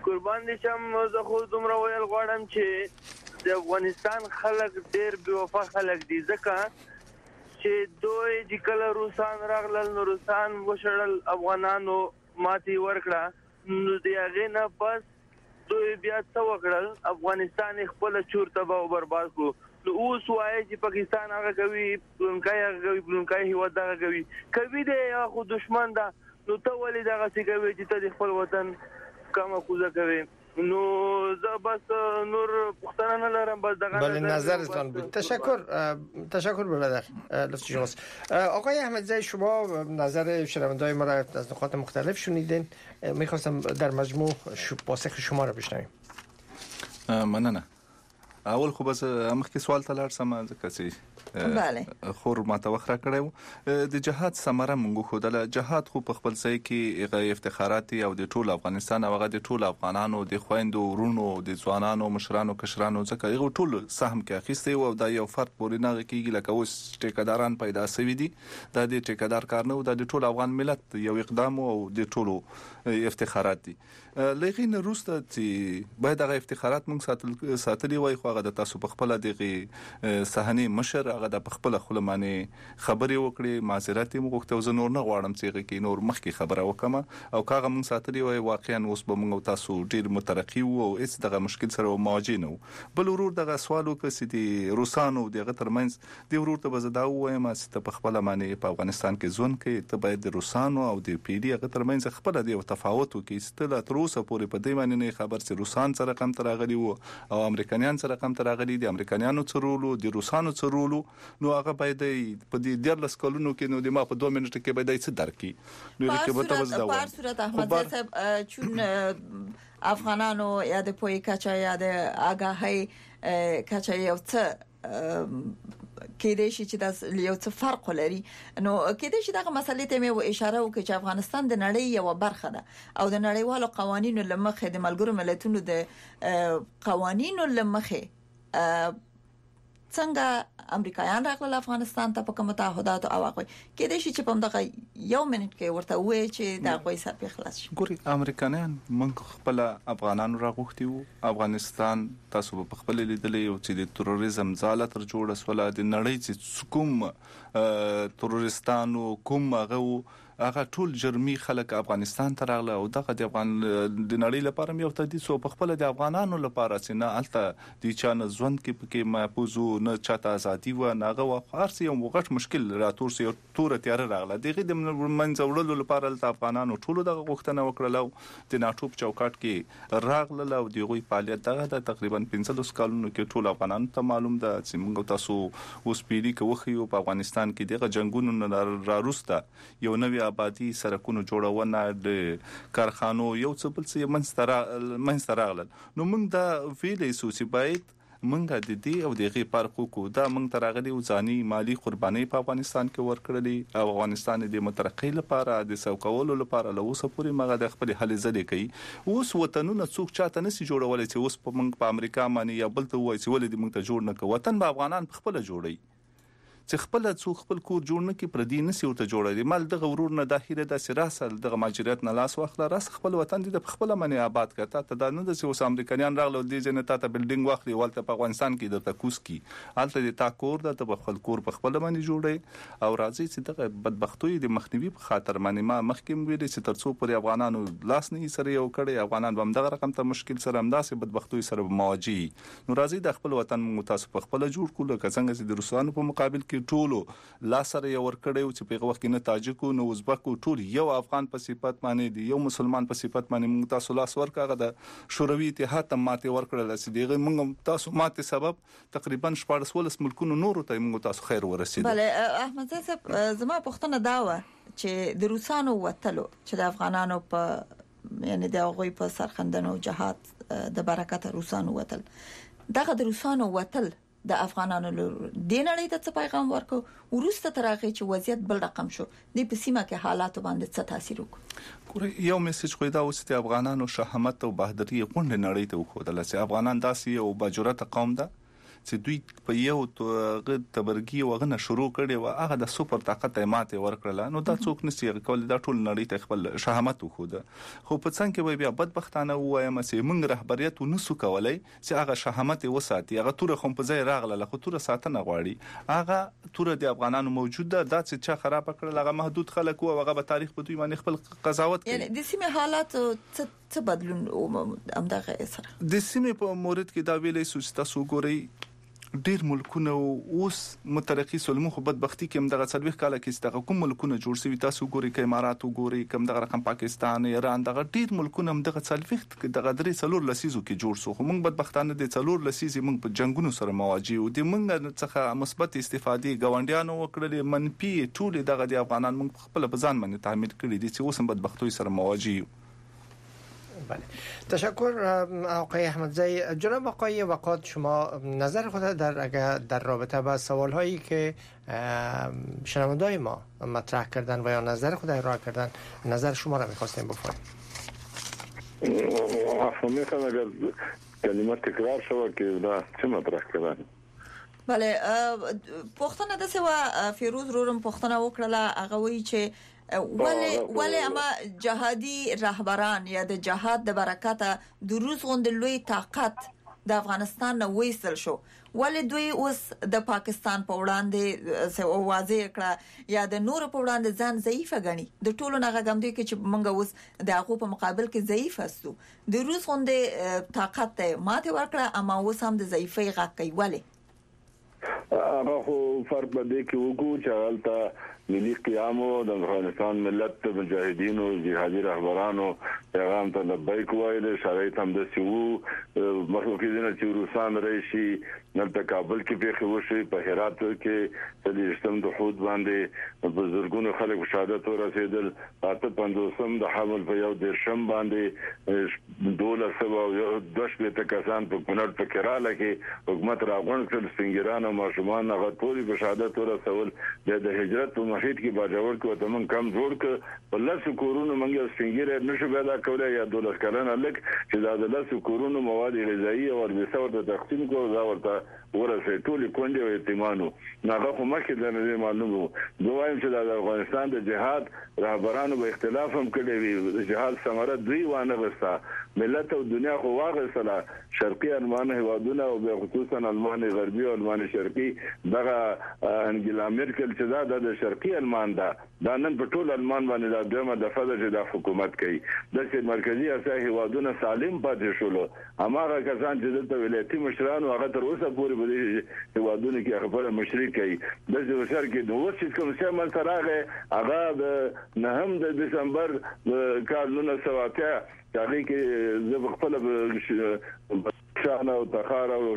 I: قربان دي چې زه خو دومره ویل غواړم چې د افغانستان خلک ډېر بې وفا خلک دي ځکه چې دوی چې کله روسان راغلل نو روسان وشړل افغانانو ماتې ورکړه نو د هغې نه پس دوی بیا څه وکړل افغانستان خپل چور تباہ او برباد کړو نو اوس وایي چې پاکستان هغه کوي بلونکای هیواد هغه کوي دی خو دشمن ده نو ته ولې دغه څه کوي چې ته د خپل وطن کومه کوزه کوي نو زه بس نور پښتنه نه لرم بس دغه
A: بله نظرتان بود. تشکر برادر لطف شماست. آقای احمدزی شما نظر شنونده‌های ما را از نقاط مختلف شنیدین. میخواستم در مجموع پاسخ شما را بشنویم.
E: مننه. اول خو بس مخکې سوال ته لاړ سم ځکه چې
C: بله
E: خور ماته وخره کړو د جهاد ثمره مونږ خو د جهاد خو په خپل ځای کې غي افتخارات او د ټول افغانستان او د ټول افغانانو د خويندو ورونو د ځوانانو مشرانو کشرانو ځکه یو ټول سهم کې اخیسته او د یو فرد پورې نه کېږي لکه اوس ټیکداران پیدا شوي دي د ټیکدار کار نه او د ټول افغان ملت یو اقدام او د ټولو افتخارات دي لغین روسته چې باید هغه افتخارات مونږ ساتلي وای خو هغه د تاسو په خپل دغه صحنه مشر هغه د خپل خلمانه خبري وکړي معذرت مو غوښته زه نور نه غواړم چې هغه کې نور مخکې خبره وکم او کاغه مونږ ساتلي وای واقعا اوس به مونږ تاسو ډیر مترقي او هیڅ دغه مشکل سره مواجه نه بل ورور دغه سوالو کې چې روسانو دغه ترمنځ دی ورور ته بزدا وایم چې په خپل معنی په افغانستان کې ځون کې ته باید د روسانو او د پیډي هغه ترمنځ خپل دی تفاوت وکړي ستله تر اوسه پورې په دې معنی نه خبر چې روسان سره کم تراغلي او امریکایان سره کم تراغلي دي امریکایانو څرولو د روسانو څرولو نو هغه باید په دې 14 کلونو کې نو د ما په 2 منټه کې باید څه درکې نو کې به تاسو
C: په صورت احمد صاحب چون افغانانو یا د پوی کچا یا د آگاهی کچا یو څه کېدې شي چې د یو څه فرق لري نو کېدې شي دغه مسلې ته مې اشاره وکړه چې افغانستان د نړۍ یو برخه ده او د نړیوالو قوانینو لمخې د ملګرو ملتونو د قوانینو لمخې څنګه امریکایان راغلل افغانستان ته په کومه تعهدات او هغه کېدې شي چې په دغه یو منټ کې ورته وایي چې دا غوي سر په خلاص شي
E: ګوري امریکایان موږ خپل افغانانو راغوښتي وو افغانستان تاسو په خپل لیدلې او چې د تروریزم ځاله تر جوړه سوله د نړۍ چې کوم تروریستانو کوم هغه ټول جرمي خلک افغانستان ته راغله او دغه د افغان د نړۍ لپاره یو تدې سو په خپل د افغانانو لپاره چې نه الته د چانه ژوند کې محفوظو نه چاته ازادي و ناغه و خاص یو وغټ مشکل راتور سي تور تیار راغله دغه د منځوړلو لپاره د افغانانو ټول دغه غوښتنه وکړه د ناټو په چوکاټ کې راغله او دغه فعالیت دغه تقریبا 15 کالونو کې ټول افغانانو ته معلوم ده چې موږ تاسو اوس پیډي کې وخیو په افغانستان کې دغه جنگونو را روسته یو نوې آبادی سرکونو جوړونه د کارخانو یو څه بل څه منځ راغله نو موږ دا ویلې سوسي باید موږ د دې او دغه فرق کو دا موږ ترغلي او ځاني مالی قرباني په افغانستان کې ورکړلې او افغانستان د مترقي لپاره د سوکولو لپاره له اوسه پورې مغه د خپل حل زده کوي اوس وطنونه څوک چاته نسی جوړولای چې اوس په موږ په امریکا باندې یا بل ته وایي چې ولې موږ ته جوړ نه کوي وطن به افغانان خپل جوړي چې خپل څوک خپل کور جوړ نه کی پردي نسی ورته جوړي مال دغه ورور نه داخله د سراسل دغه ماجریت نه لاس واخله راس خپل وطن دې د خپل منی آباد کړه ته دا نه د اوس امریکایان راغلو دې جن ته بلډینګ واخلي ولته په افغانستان کې د تکوس کی الته د تا کور د خپل کور په خپل منی جوړي او راځي چې دغه بدبختوي د مخنیوي په خاطر باندې ما مخکې ویل چې ترڅو پر افغانانو لاس نه سره یو کړي افغانان هم دغه رقم ته مشکل سره همداسې بدبختوي سره مواجه نو راځي د خپل وطن متاسف خپل جوړ کول څنګه چې د روسانو په مقابل کې ټولو لا سره یو ور کړیو چې په وخت کې نه تاجکو نو ازبکو ټول یو افغان په صفت باندې دی یو مسلمان په صفت باندې موږ تاسو لاس ورکاغه د شوروي اتحاد ته ماته ورکړل چې دیغه موږ تاسو ماته سبب تقریبا 14 ملکونو نور ته موږ تاسو خیر ورسید
C: بله احمد صاحب زما پښتنه داوه چې د روسانو وتلو چې د افغانانو په یعنی د هغوی په سرخندنو جهاد د برکت روسانو وتل دغه د روسانو وتل د افغانانو د نړۍ ته څه پیغام ورکو ورسته ترغه چې وضعیت بل رقم شو د پسیمه کې حالات باندې څه تاثیر وکړي
E: یو میسج خو دا اوس د افغانانو شهامت او بهادري غونډه نړۍ ته وښودل چې افغانان داسې یو باجرته قوم ده چې دوی په یو تبرګي وغنه شروع کړي او هغه د سپر طاقت ماته ورکړل نو دا څوک نسی کول دا ټول نړۍ ته خپل شهامت وخوده خو په څنګه کې بیا بدبختانه وایم چې موږ رهبریت ونسو کولای چې هغه شهامت وساتي هغه تور خو په ځای راغله خو تور ساتنه غواړي هغه تور د افغانانو موجوده دا چې چا خراب کړل هغه محدود خلک او هغه په تاریخ په دوی باندې خپل قضاوت کوي
C: یعنی د سیمه حالات څه بدلون همدغه سره
E: د سیمه په مورد کې دا ویلې سوچتا سو ګوري ډیر ملکونه اوس مترقي سلمو خو بدبختی کې همدغه څلويخ کاله کې ستغه کوم ملکونه جوړ شوي تاسو ګوري کې امارات وګوري کوم دغه رقم پاکستان ایران دغه ډیر ملکونه همدغه څلويخ دغه درې څلور لسیزو کې جوړ شو خو موږ بدبختانه د څلور لسیزې موږ په جنگونو سره مواجه یو د موږ څخه مثبت استفادې غونډیانو وکړلې منفي ټول دغه د افغانان موږ خپل په ځان باندې تعمیر کړی دي چې اوس هم بدبختوي سره مواجه یو.
A: بله تشکر آقای احمدزی. جناب آقای وقات شما نظر خود در رابطه با سوال هایی که شنوندای ما مطرح کردن و یا نظر خود ارائه کردن نظر شما را می‌خواستیم بفرمایید.
D: میخوام اگر کلمات تکرار شود که دا چه مطرح کردن.
C: بله پښتنه د سوا فیروز رورم پښتنه وکړه هغه وی چې ولی اما جهادي رهبران یا د جهاد د برکت د روس غوند لوی طاقت د افغانستان نه وېستل شو ولی دوی اوس د پاکستان په وړاندې واضح کړه یا د نور په وړاندې ځان ضعیف غني د ټولو نه غم دی چې موږ اوس د هغه په مقابل کې ضعیف استو د روس غوند طاقت ماته ورکړه اما اوس هم د ضعیفي غږ کوي ولی
D: هغه خو فرق به کې وګورو چې حالت ملي قیام او د افغانستان ملت مجاهدین او جهادي رهبرانو پیغام ته لبیک وایي شرایط هم د سیو مخکې دنه چې روسان راشي نن په کابل کې به خوشي په هرات کې د اسلام د حدود باندې بزرګونو خلک شهادت ورسېدل اته 50 د حمل په یو درشم باندې دوله سبا یو دش به کسان په کونړ په کراله کې حکومت راغون کړل سنگران او ماشومان هغه ټول په شهادت ورسول د هجرت محیط کې باجوړ کو ته من کم جوړ ک په لاسو کورونو منګه سنگیر نشو پیدا کولای یا دولت کلن الک چې د لاسو کورونو مواد غذایی او ورسور د تقسیم کو دا ورته ورسې ټول کونډي او یتیمانو ناغه خو مخکې د نه معلومو دویم چې د افغانستان د جهاد رهبرانو به اختلاف هم کړی وي د جهاد ثمره دوی وانه غستا ملت او دنیا خو واغسله شرقي ارمان هوادونه او به خصوصا المان غربي او المان شرقي دغه انګلا میرکل چې دا د شرقي المان دا نن په ټول المان باندې د دمه د فدرالي د حکومت کوي د مرکزی اساسي هوادونه سالم پاتې شول اماغه کسان چې د ولایتي مشرانو هغه تر اوسه پورې په هوادونه کې خبره مشرک کوي د وشر کې د وڅ کوم څه من سره هغه د 9 د دسمبر کال 1980 هغه کې زه خپل شان او تخار او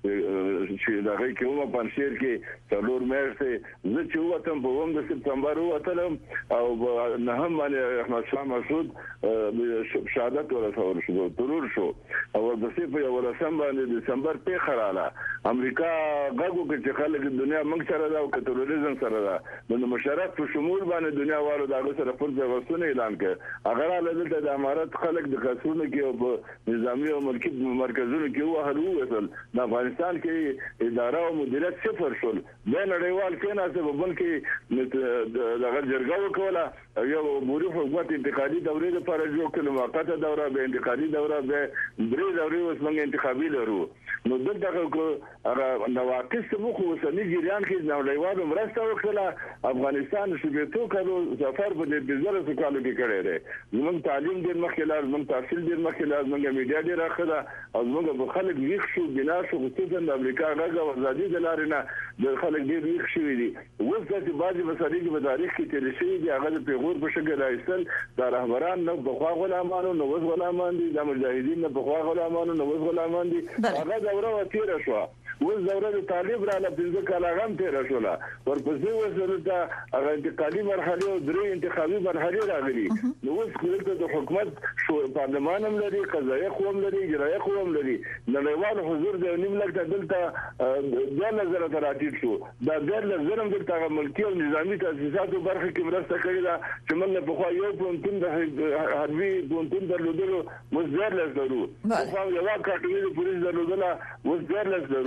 D: چې دغه کې ومه پنځیر کې څلور مېرسه زه چې وته په 1 سپتمبر وتلم او نه هم باندې احمد شاه مسعود شهادت ورسول شو ضرور شو او د څه په ورسم باندې دسمبر په خراله امریکا غوږو کې چې خلک د دنیا موږ سره دا او تروریزم سره دا د مشارکت په شمول باندې دنیا والو دغه سره پر ځوستونه اعلان کړ هغه له د امارات خلک د قصرونو کې او نظامی او ملکی مرکزونو کې وهلو وصل د افغانستان کې اداره او مدیریت صفر شول د نړیوال کې نه څه بلکې دغه جرګه وکوله یو موري حکومت انتقالي دورې لپاره جوړ کړل موقته دوره به انتقالي دوره به درې دورې اوس موږ انتخابي لرو نو دغه هغه نواقص مو خو سني جریان کې نړیوال مرسته وکړه افغانستان شوبېتو کړو سفر په دې بزره سکالو کې کړی دی موږ تعلیم ډېر مخکې لار موږ تحصیل ډېر مخکې لار موږ میډیا ډېر راخله او موږ په خلک ویښ شو بنا شو خصوصا د امریکا غږ او ازادي د لارې نه د خلک ډېر ویښ شوي دي اوس داسې بعضې مسایل په تاریخ کې تېرې شوي دي هغه د پیغور په شکل رایستل دا رهبران نه پخوا غلامانو نو اوس غلامان دي د مجاهدین نه پخوا غلامانو نو اوس غلامان دي هغه دوره تېره شوه اوس دوره د طالب را له 15 کاله هم تېره شوله ورپسې اوس ته هغه انتقالي مرحلې او درې انتخابي مرحلې راغلي نو اوس دلته د حکومت شو پارلمان هم لري قضایه خو هم لري اجرایه خو هم لري نړیوال حضور د نیم لک دلته د نظر تراتیب شو دا د لزرم دلته ملکی او نظامی تاسیساتو برخه کې مرسته کړې ده چې موږ په خو یو پونتون د حربي پونتون درلودلو مزدر لرو خو یو کاټوي د پولیس درلودله مزدر لرو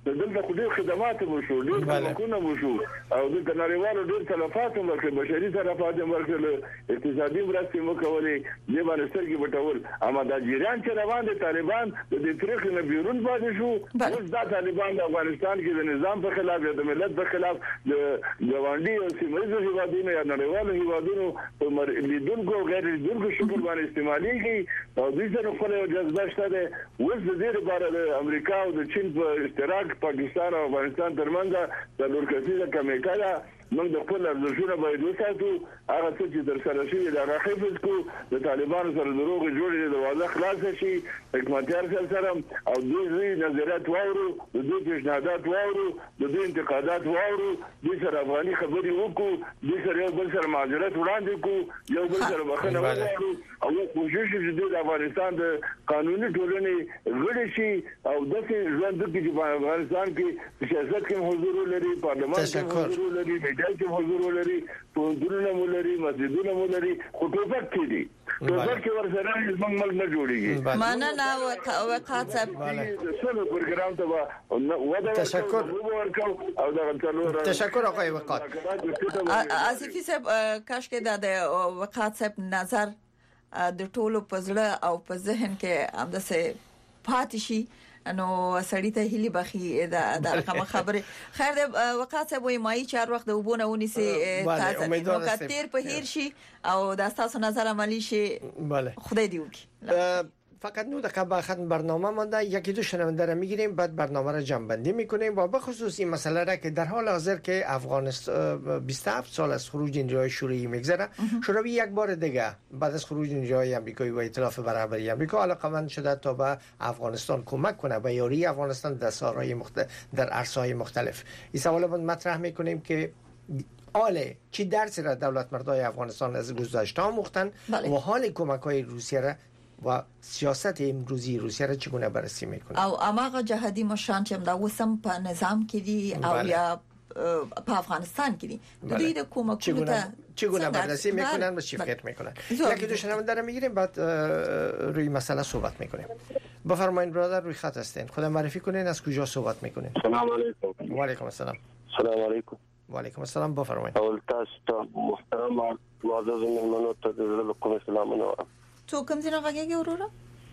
D: دلته خو ډېر خدمات مو شو ډېر کومونه مو شو او د نړیوالو ډېر تلفات مو کړ بشري تلفات مو کړ اقتصادي مرستې مو کولې د باندې سترګې بټول اما د جیران چې روان دي طالبان د طریق نه بیرون باندې شو اوس دا طالبان د افغانستان کې د نظام په خلاف د ملت په خلاف د ګاونډي او سیمایي هیوادونو یا نړیوالو هیوادونو په لیدونکو غیر لیدونکو شکل باندې استعماليږي او د دې خپل جذبه شته اوس د دې لپاره د امریکا او د چین په اشتراک پاکستان او افغانستان ترمنځ د لورکسي کمیټه موږ د خپل ارزښتونو باید وساتو هغه څه چې در سره شي دا راخفض کو د طالبانو سره دروغ جوړې د واضح خلاص شي حکمتیار سره او دوی نظریات واورو د دوی پیشنهادات واورو د دوی انتقادات واورو د سره افغاني خبرې وکړو د سره یو بل سره معذرت وړاندې کو یو بل سره بخښنه وکړو او کوشش چې د افغانستان د قانوني ټولنې غړي شي او د ژوند کې په افغانستان کې سیاست کې حضور لري پارلمان کې حضور لري چې حضور ولري پوندونه مولري مسجدونه مولري خو ټوپک کې دي ټوپک کې ورسره زموږ ملک نه جوړيږي
C: مننه وقات صاحب
D: څلور پروګرام ته ودا
A: تشکر آقای وقات
C: آصفی صاحب کاش کې د وقات صاحب نظر د ټولو پزړه او په ذهن کې همداسه پاتې شي نو سړی ته هلي بخي دا کوم خبره خیر د وقات صاحب وای مای 4 وخت د وبونه ونی سي تاسو کتیر په هیر شي او د تاسو نظر عملی شي
A: بله
C: خدای دی وکي
A: فقط 9 دقیقه به ختم برنامه مونده یکی دو شنونده را میگیریم بعد برنامه را جمع بندی میکنیم و به خصوص این مسئله را که در حال حاضر که افغانستان 27 سال از خروج نیروهای شوروی میگذره شوروی یک بار دیگه بعد از خروج نیروهای آمریکایی و ائتلاف برابری آمریکا علاقمند شده تا به افغانستان کمک کنه به یاری افغانستان در عرصه‌های مختلف. این سوال رو مطرح میکنیم که حال چی درسی را دولت مردای افغانستان از گذشته آموختن و حال کمک‌های روسیه را و سیاست امروزی روسیه را چگونه بررسی میکنه
C: او اماغه جهادي مشان چې دا وسم په نظام کې دي او یا په افغانستان کې دي دوی د کومکونو ته
A: چگونه بررسی میکنن و چی فکر میکنن یکی دو شنونده رو میگیریم بعد روی مسئله صحبت میکنیم. بفرمایید برادر روی خط هستین خودم معرفی کنین از کجا صحبت میکنین.
J: سلام علیکم.
A: و علیکم السلام.
J: سلام علیکم.
A: و علیکم السلام بفرمایید.
J: اول تاسو محترم معزز مهمانو ته د کوم سلامونه
C: تو کوم ځای نه غږیږي وروره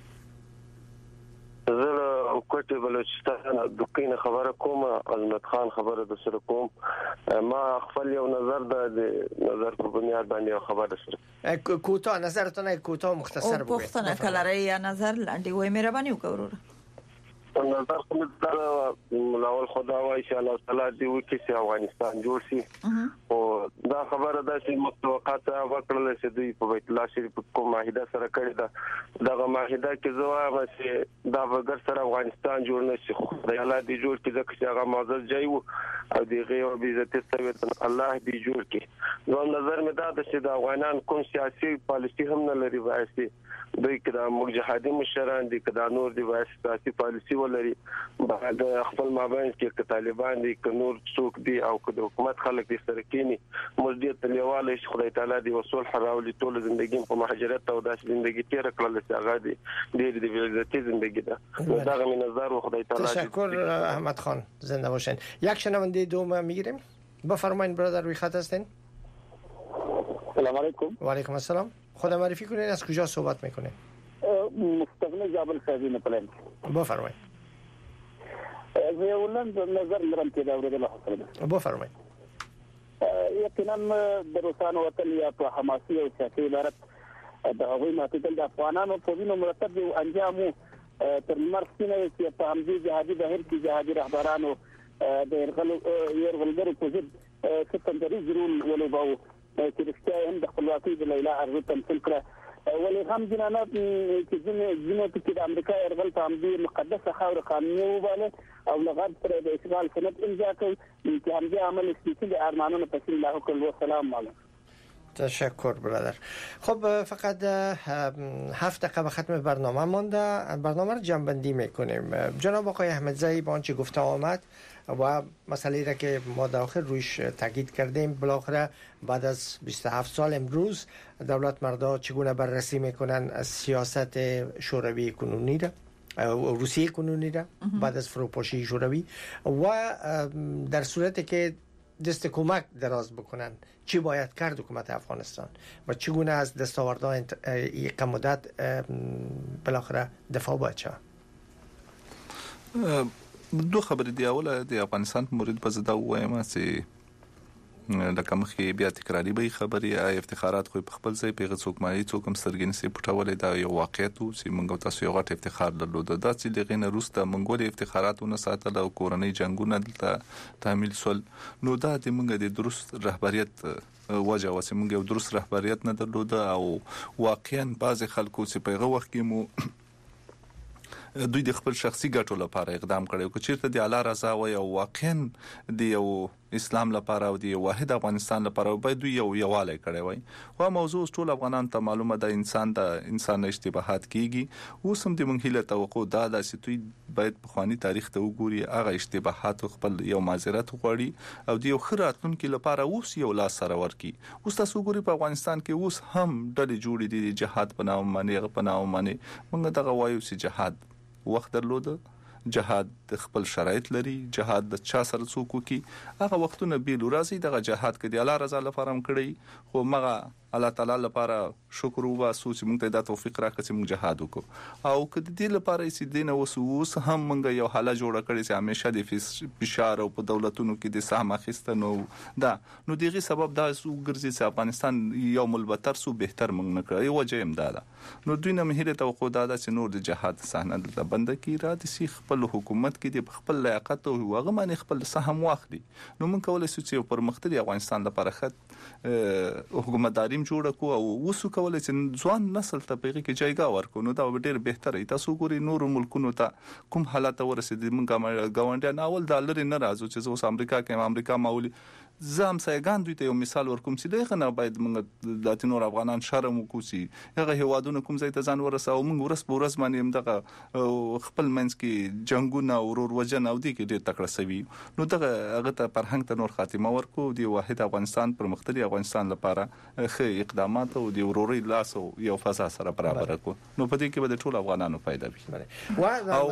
J: زه کوټه بلوچستان د کین خبره کوم علمت خان خبره د سره کوم ما خپل یو نظر د نظر په بنیاد باندې خبره سره
A: کوتاه نظرتون کوتاه مختصر بگید.
C: پختنه کلاره یا نظر لاندې وای مهرباني وکړه وروره
J: نظر کوم ملاول خدا وای چې الله تعالی دې وکړي چې افغانستان جوړ شي او دا خبره ده چې متوقعات وکړل چې دوی په بیت الله شریف کوم معاهده سره کړی دا دغه معاهده کې زوام چې دا وګر سره افغانستان جوړ نشي خو د الله دې جوړ کړي ځکه چې هغه معزز ځای وو او دغه او عزت ثابت الله دې جوړ کړي نو نظر مې دا چې د افغانان کوم سیاسي پالیسي هم نه لري وایي دوی کدا مجاهدین مشران دي کدا نور دي وایي سیاسي پالیسي ولري بعد خپل مابین کې طالبان دي ک نور څوک دي او ک د حکومت خلک دي سره کینی مزدیت لیواله خدای تعالی دی وصول حراولي ټول ژوندۍ په مهاجرت او د ژوندۍ تیر کړل چې هغه دي د عزتي ژوندۍ ده دا غو نظر و خدای تعالی
A: تشکر احمد خان زنده باشین. یک شنونده دوم میگیریم بفرمایید برادر روی خط هستین.
K: سلام علیکم.
A: و علیکم السلام. خودم معرفی کنین از کجا صحبت میکنین.
K: مستقل جابل سازی نپلن.
A: بفرمایید.
K: زیولن نظر لرم که دا ورده حاصل
A: بفرمایید.
K: یقینا د روسانو وطن یا په حماسي او سیاسي عبارت د هغوی ماتېدل د افغانانو په وینو مرتب یو انجام تر مرسینه چې په همدې جهادي بهر کې جهادي رهبرانو د يرغلګرو په ضد سکندري ضرور ولوباو چې رښتیا هم د خپلواکۍ د لیلا ارزو تمثیل کړه ولې هم جنانات چې ځینې کې د امریکا يرغل په همدې مقدسه خاور قانوني وباله او لغړ سره د اشغال سند امضا کړ چې همدې عمل سپیڅلي ارمانونه په سین الله کول والسلام علیکم.
A: تشکر برادر. خب فقط 7 دقیقه به ختم برنامه مونده. برنامه رو جمع بندی میکنیم. جناب آقای احمدزایی با آنچه گفته آمد و مسئله را که ما در آخر رویش تاکید کردیم بالاخره بعد از 27 سال امروز دولت مردا چگونه بررسی میکنن از سیاست شوروی کنونی را روسیه کنونی را بعد از فروپاشی شوروی و در صورتی که دست کمک دراز بکنن چی باید کرد حکومت افغانستان و چگونه از دستاوردهای یک مدت بالاخره دفاع باید شود.
E: دو خبرې دی. اوله د افغانستان په مورید په زده وایم چې لکه مخکې بیا تکراری به خبرې افتخارات خو په خپل ځای پیغه څوک مالي څوک هم سترګې نسی پټولې دا یو واقعیت و چې موږ تاسو یو غټ افتخار درلود. دا چې دغه نه روسته منګول افتخاراتونه ساتل او کورنۍ جنگونه دلته تعمیل سول نو دا د موږ د درست رهبریت وجه و چې موږ یو درست رهبریت نه درلود او واقعا بعض خلکو چې پیغه وخت کې مو دوی د خپل شخصي ګټو لپاره اقدام کړي او چیرته د اعلی رضا و او واقعا د یو اسلام لپاره او د واحد افغانستان لپاره باید دوی یووالی کړي وای. او موضوع ټول افغانان ته معلومه ده انسان اشتباهات کیږي. اوس هم د مونږ هیله توقع دا ده چې دوی باید په خواني تاریخ ته وګوري هغه اشتباهات خپل یو معذرت وغواړي او د یو خراتونکو لپاره اوس یو لاس سره ورکي. اوس تاسو وګورئ په افغانستان کې اوس هم ډلې جوړې دي جهاد په نام باندې موږ دغه وایو چې جهاد وخت درلوده، جهاد د خپل شرایط لري، جهاد د چا سره څوک کی هغه وختونه بیل راځي دغه جهاد کې د الله رضا لپاره هم کړی خو مغه الله تعالی لپاره شکر او سوچ موږ ته د توفیق راکړي چې موږ جهاد وکړو او کله دې لپاره چې دین اوس هم موږ یو حاله جوړ کړی چې همیشه د فشار او په دولتونو کې د سهم اخیستنو دا نو دغه سبب دا وګرځي چې افغانستان یو ملبتر سو بهتر موږ نه کړی وجه هم دا نو دوی نه مهیره توقع دا چې نور د جهاد صحنه د بند کی را د سی خپل حکومت کې د خپل لیاقت او هغه باندې خپل سهم واخلي نو موږ کولای شو چې پر مختلف افغانستان لپاره خط حکومتداري جوړ کو او وسو کولای چې ځوان نسل ته پیغه کې جایګه ورکو نو دا ډیر بهتره ای. تاسو ګوري نور ملکونو ته کوم حالت ورسېد موږ غونډه اول ډالر نه راځو چې اوس امریکا کې امریکا ماولي زم سایګان دوی ته یو مثال ورکوم چې دغه نه باید موږ د لاتینور افغانان شرم وکوسي هغه هوادونه کوم ځای ته ځان ورساو موږ ورس پورس باندې دغه خپل منځ کې جنگونه ورور وجن او دي کې ډیر تکړه سوي نو دغه هغه ته فرهنګ ته نور خاتمه ورکو دی واحد افغانستان پر مختلف افغانستان لپاره خې اقدامات او دی وروري لاس او یو فضا سره برابر کو نو په دې کې به ټول افغانانو فائدہ وي.
A: او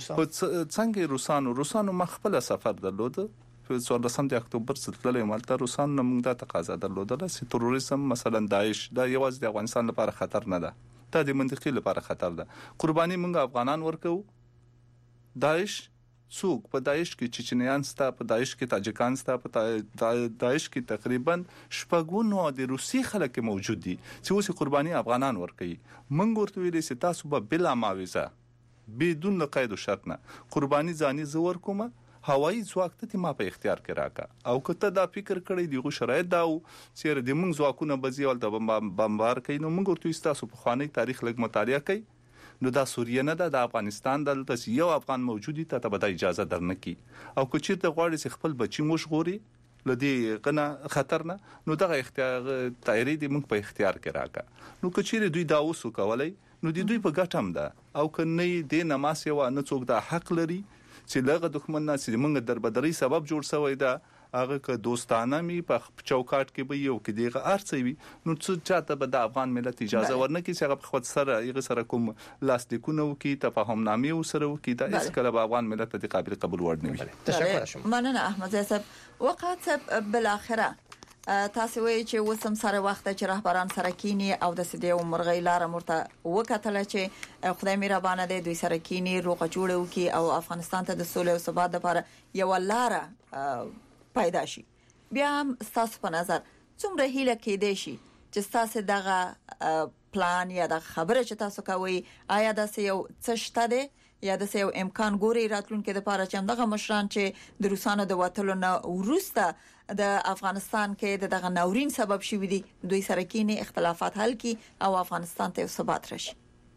E: مسلې روسانو مخبل سفر درلود په 14 اکتوبر ستلې مالته روسان موږ د تقاضا درلودله چې تروریزم مثلا داعش دا یوازې د افغانستان لپاره خطر نه ده دا د منطقي لپاره خطر ده قرباني موږ افغانان ورکو داعش څوک په داعش کې چچنیان ستا په داعش کې تاجکان ستا په داعش کې تقریبا شپږونو د روسي خلک موجود دي چې اوس قرباني افغانان ورکوي موږ ورته ویل چې تاسو به بلا معاوضه بدون قید او شرط نه قرباني ځاني زور کومه هوایی ځواک ته ما په اختیار کې راکا او کته دا فکر کړی دیغه شرایط دا چې د موږ ځواکونه بزیول د بمبار کوي نو موږ ورته تاسو په خواني تاریخ لګ مطالعه کوي نو دا سوریه نه ده د افغانستان دلته یو افغان موجودی ته به اجازه درنکي او که چیرته غواړي چې خپل بچی موش غوري لدی غنا خطر نه نو دغه اختیار تایری دی موږ په اختیار کې راکا نو که چیرې دوی دا وسو کولای نو دوی په ګټم ده او کنه دې نماس یو نه څوک دا حق لري چې لغه دښمن نه چې موږ دربدري سبب جوړ شوی دا هغه که دوستانه می په چوکاټ کې به یو کې دیغه ارڅوي نو څه چاته به د افغان ملت اجازه ورنکي چې هغه خپل سره یغه سره کوم لاستیکونه وکي تفاهم نامې وسره وکي دا هیڅ کله به افغان ملت ته قابل قبول وړ نه وي.
C: تشکر مننه احمد صاحب وقت بالاخره تاسو وایي چې وسم سره وخت چې رهبران سره کینی او د سدیو مرغی لار مرته وکټل چې خدای مهربانه دی دوی سره کینی روغه جوړو کی او افغانستان ته د سولې او ثبات لپاره یو لار پیدا شي. بیا تاسو په نظر څومره هیله کېدې شي چې تاسو دغه پلان یا د خبره چې تاسو کوي آیا د یو څه شته دی یا د یو امکان ګوري راتلونکو د لپاره چې دغه مشران چې د روسانو د وټلو نه ورسته د افغانستان کې دغه ناورین سبب شي وي دوی سره کې اختلافات حل کی او افغانستان ته ثبات راشي.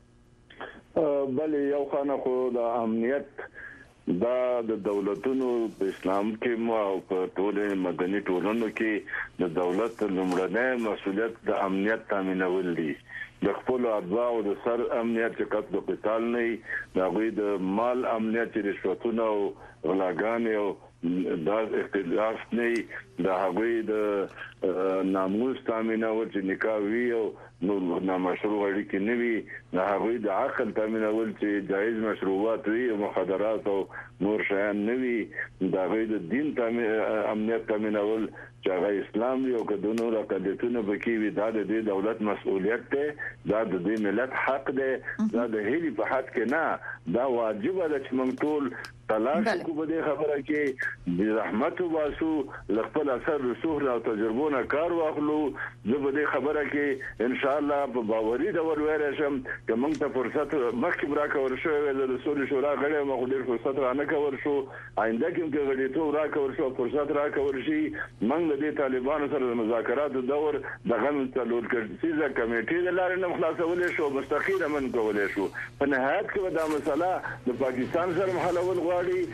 D: بل یو خانه خو د امنیت دا د دولتونو په اسلام کې مو او په ټول مدني ټولنو کې د دولت لومړنی مسؤلیت د امنیت تامینول دي د خپل ادوا او د سر امنیت چې کټ د قتال نه دا غوي د مال امنیت رشوتونه او غلاګان او دا اختلاف نه د هغوی د ناموس تامین او چې نکاح وی او نو نامشروع اړیکې نه وي د هغوی د عقل تامین او چې جایز مشروبات وي او مخدرات او نور شیان نه وي د هغوی د دین امنیت تامین او چې هغه اسلام یو کډونو راکړتونه بکی وي دا د دولت مسؤلیت ده دا د ملت حق ده دا د هیلي په حق کې نه دا واجب ده چې موږ ټول تلاش کو به خبره کې د رحمت واسو خپل اثر رسوخ او تجربونه کار واخلو زه به خبره کې ان شاء الله په باوري ډول ورشم چې موږ ته فرصت مخکې راکور شو د رسول شورا غړي موږ ډېر فرصت رانه کور شو آینده کې غړي ته راکور شو فرصت راکور شي موږ د طالبانو سره د مذاکراتو دور د غم تلور کړي کمیټې د لارې نه خلاصول شو مستقیل من کول شو په نهایت کې دا مسله د پاکستان سره حلول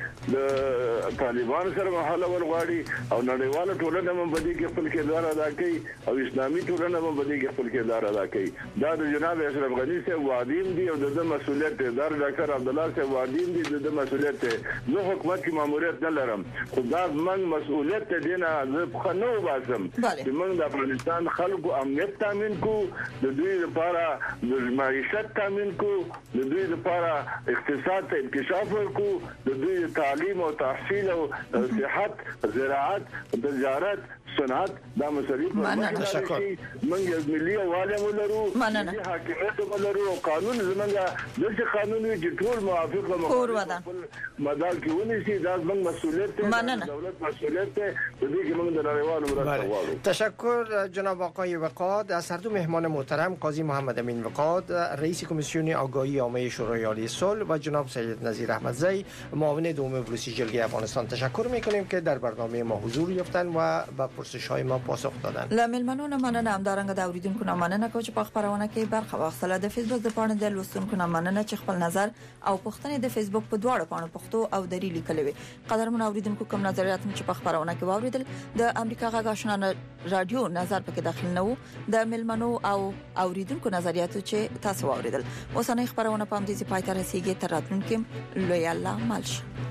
D: د طالبان سره حلول غواړي او نړیواله ټولنه هم بدی کې خپل کردار ادا کوي او اسلامي ټولنه هم بدی کې خپل کردار ادا کوي دا د جناب اشرف غنی سے وادیم دي او د مسؤلیت ده ډاکټر عبد الله سے وادیم دي د مسؤلیت ده زه حکومت کی ماموریت نه لرم خدا من مسؤلیت دې نه زه خنو باسم چې موږ د افغانستان خلکو امنیت تامین کو د دوی لپاره د معیشت تامین کو د دوی لپاره اقتصاد ته انکشاف ورکو د دوی تعلیم او تحصیل او صحت زراعت تجارت صنعت دا مسلې په موږ یو ملي عوالم ولرو د حاکمیت ولرو او قانون زمونږ د قانون چې ټول موافق او مدار کې ونیسي دا زموږ مسؤلیت دی دولت مسؤلیت دی د دې کې موږ د نړیوالو مرسته غواړو.
A: تشکر جناب آقای وقاد. از هر دو مهمان محترم قاضی محمد امین وقاد رئیس کمیسیون آگاهی عامه شورای عالی صلح و جناب سید نظیر احمدزی معاون دوم بروسی جلگه افغانستان تشکر میکنیم که در برنامه ما حضور یافتن و به پرسش‌های ما پاسخ دادن.
C: لملمنونه مننه همدارنګه د اوریدونکو نه مننه کوم چې په خبرونه کې برخه واخیستله. د فیسبوک د پاڼې د لوستونکو نه مننه چې خپل نظر او پوښتنې د فیسبوک په دواړو پاڼو پښتو او دری لیکلې وي. قدرمن اوریدونکو کوم نظریات چې په خبرونه کې واوریدل د امریکا غږ آشنا رادیو نظر پکې داخل نه وو د ملمنو او اوریدونکو نظریاتو چې تاسو واوریدل. اوسنۍ خبرونه په دې ځای پای ته رسیدي. تر راتلونکي لوی الله مالش.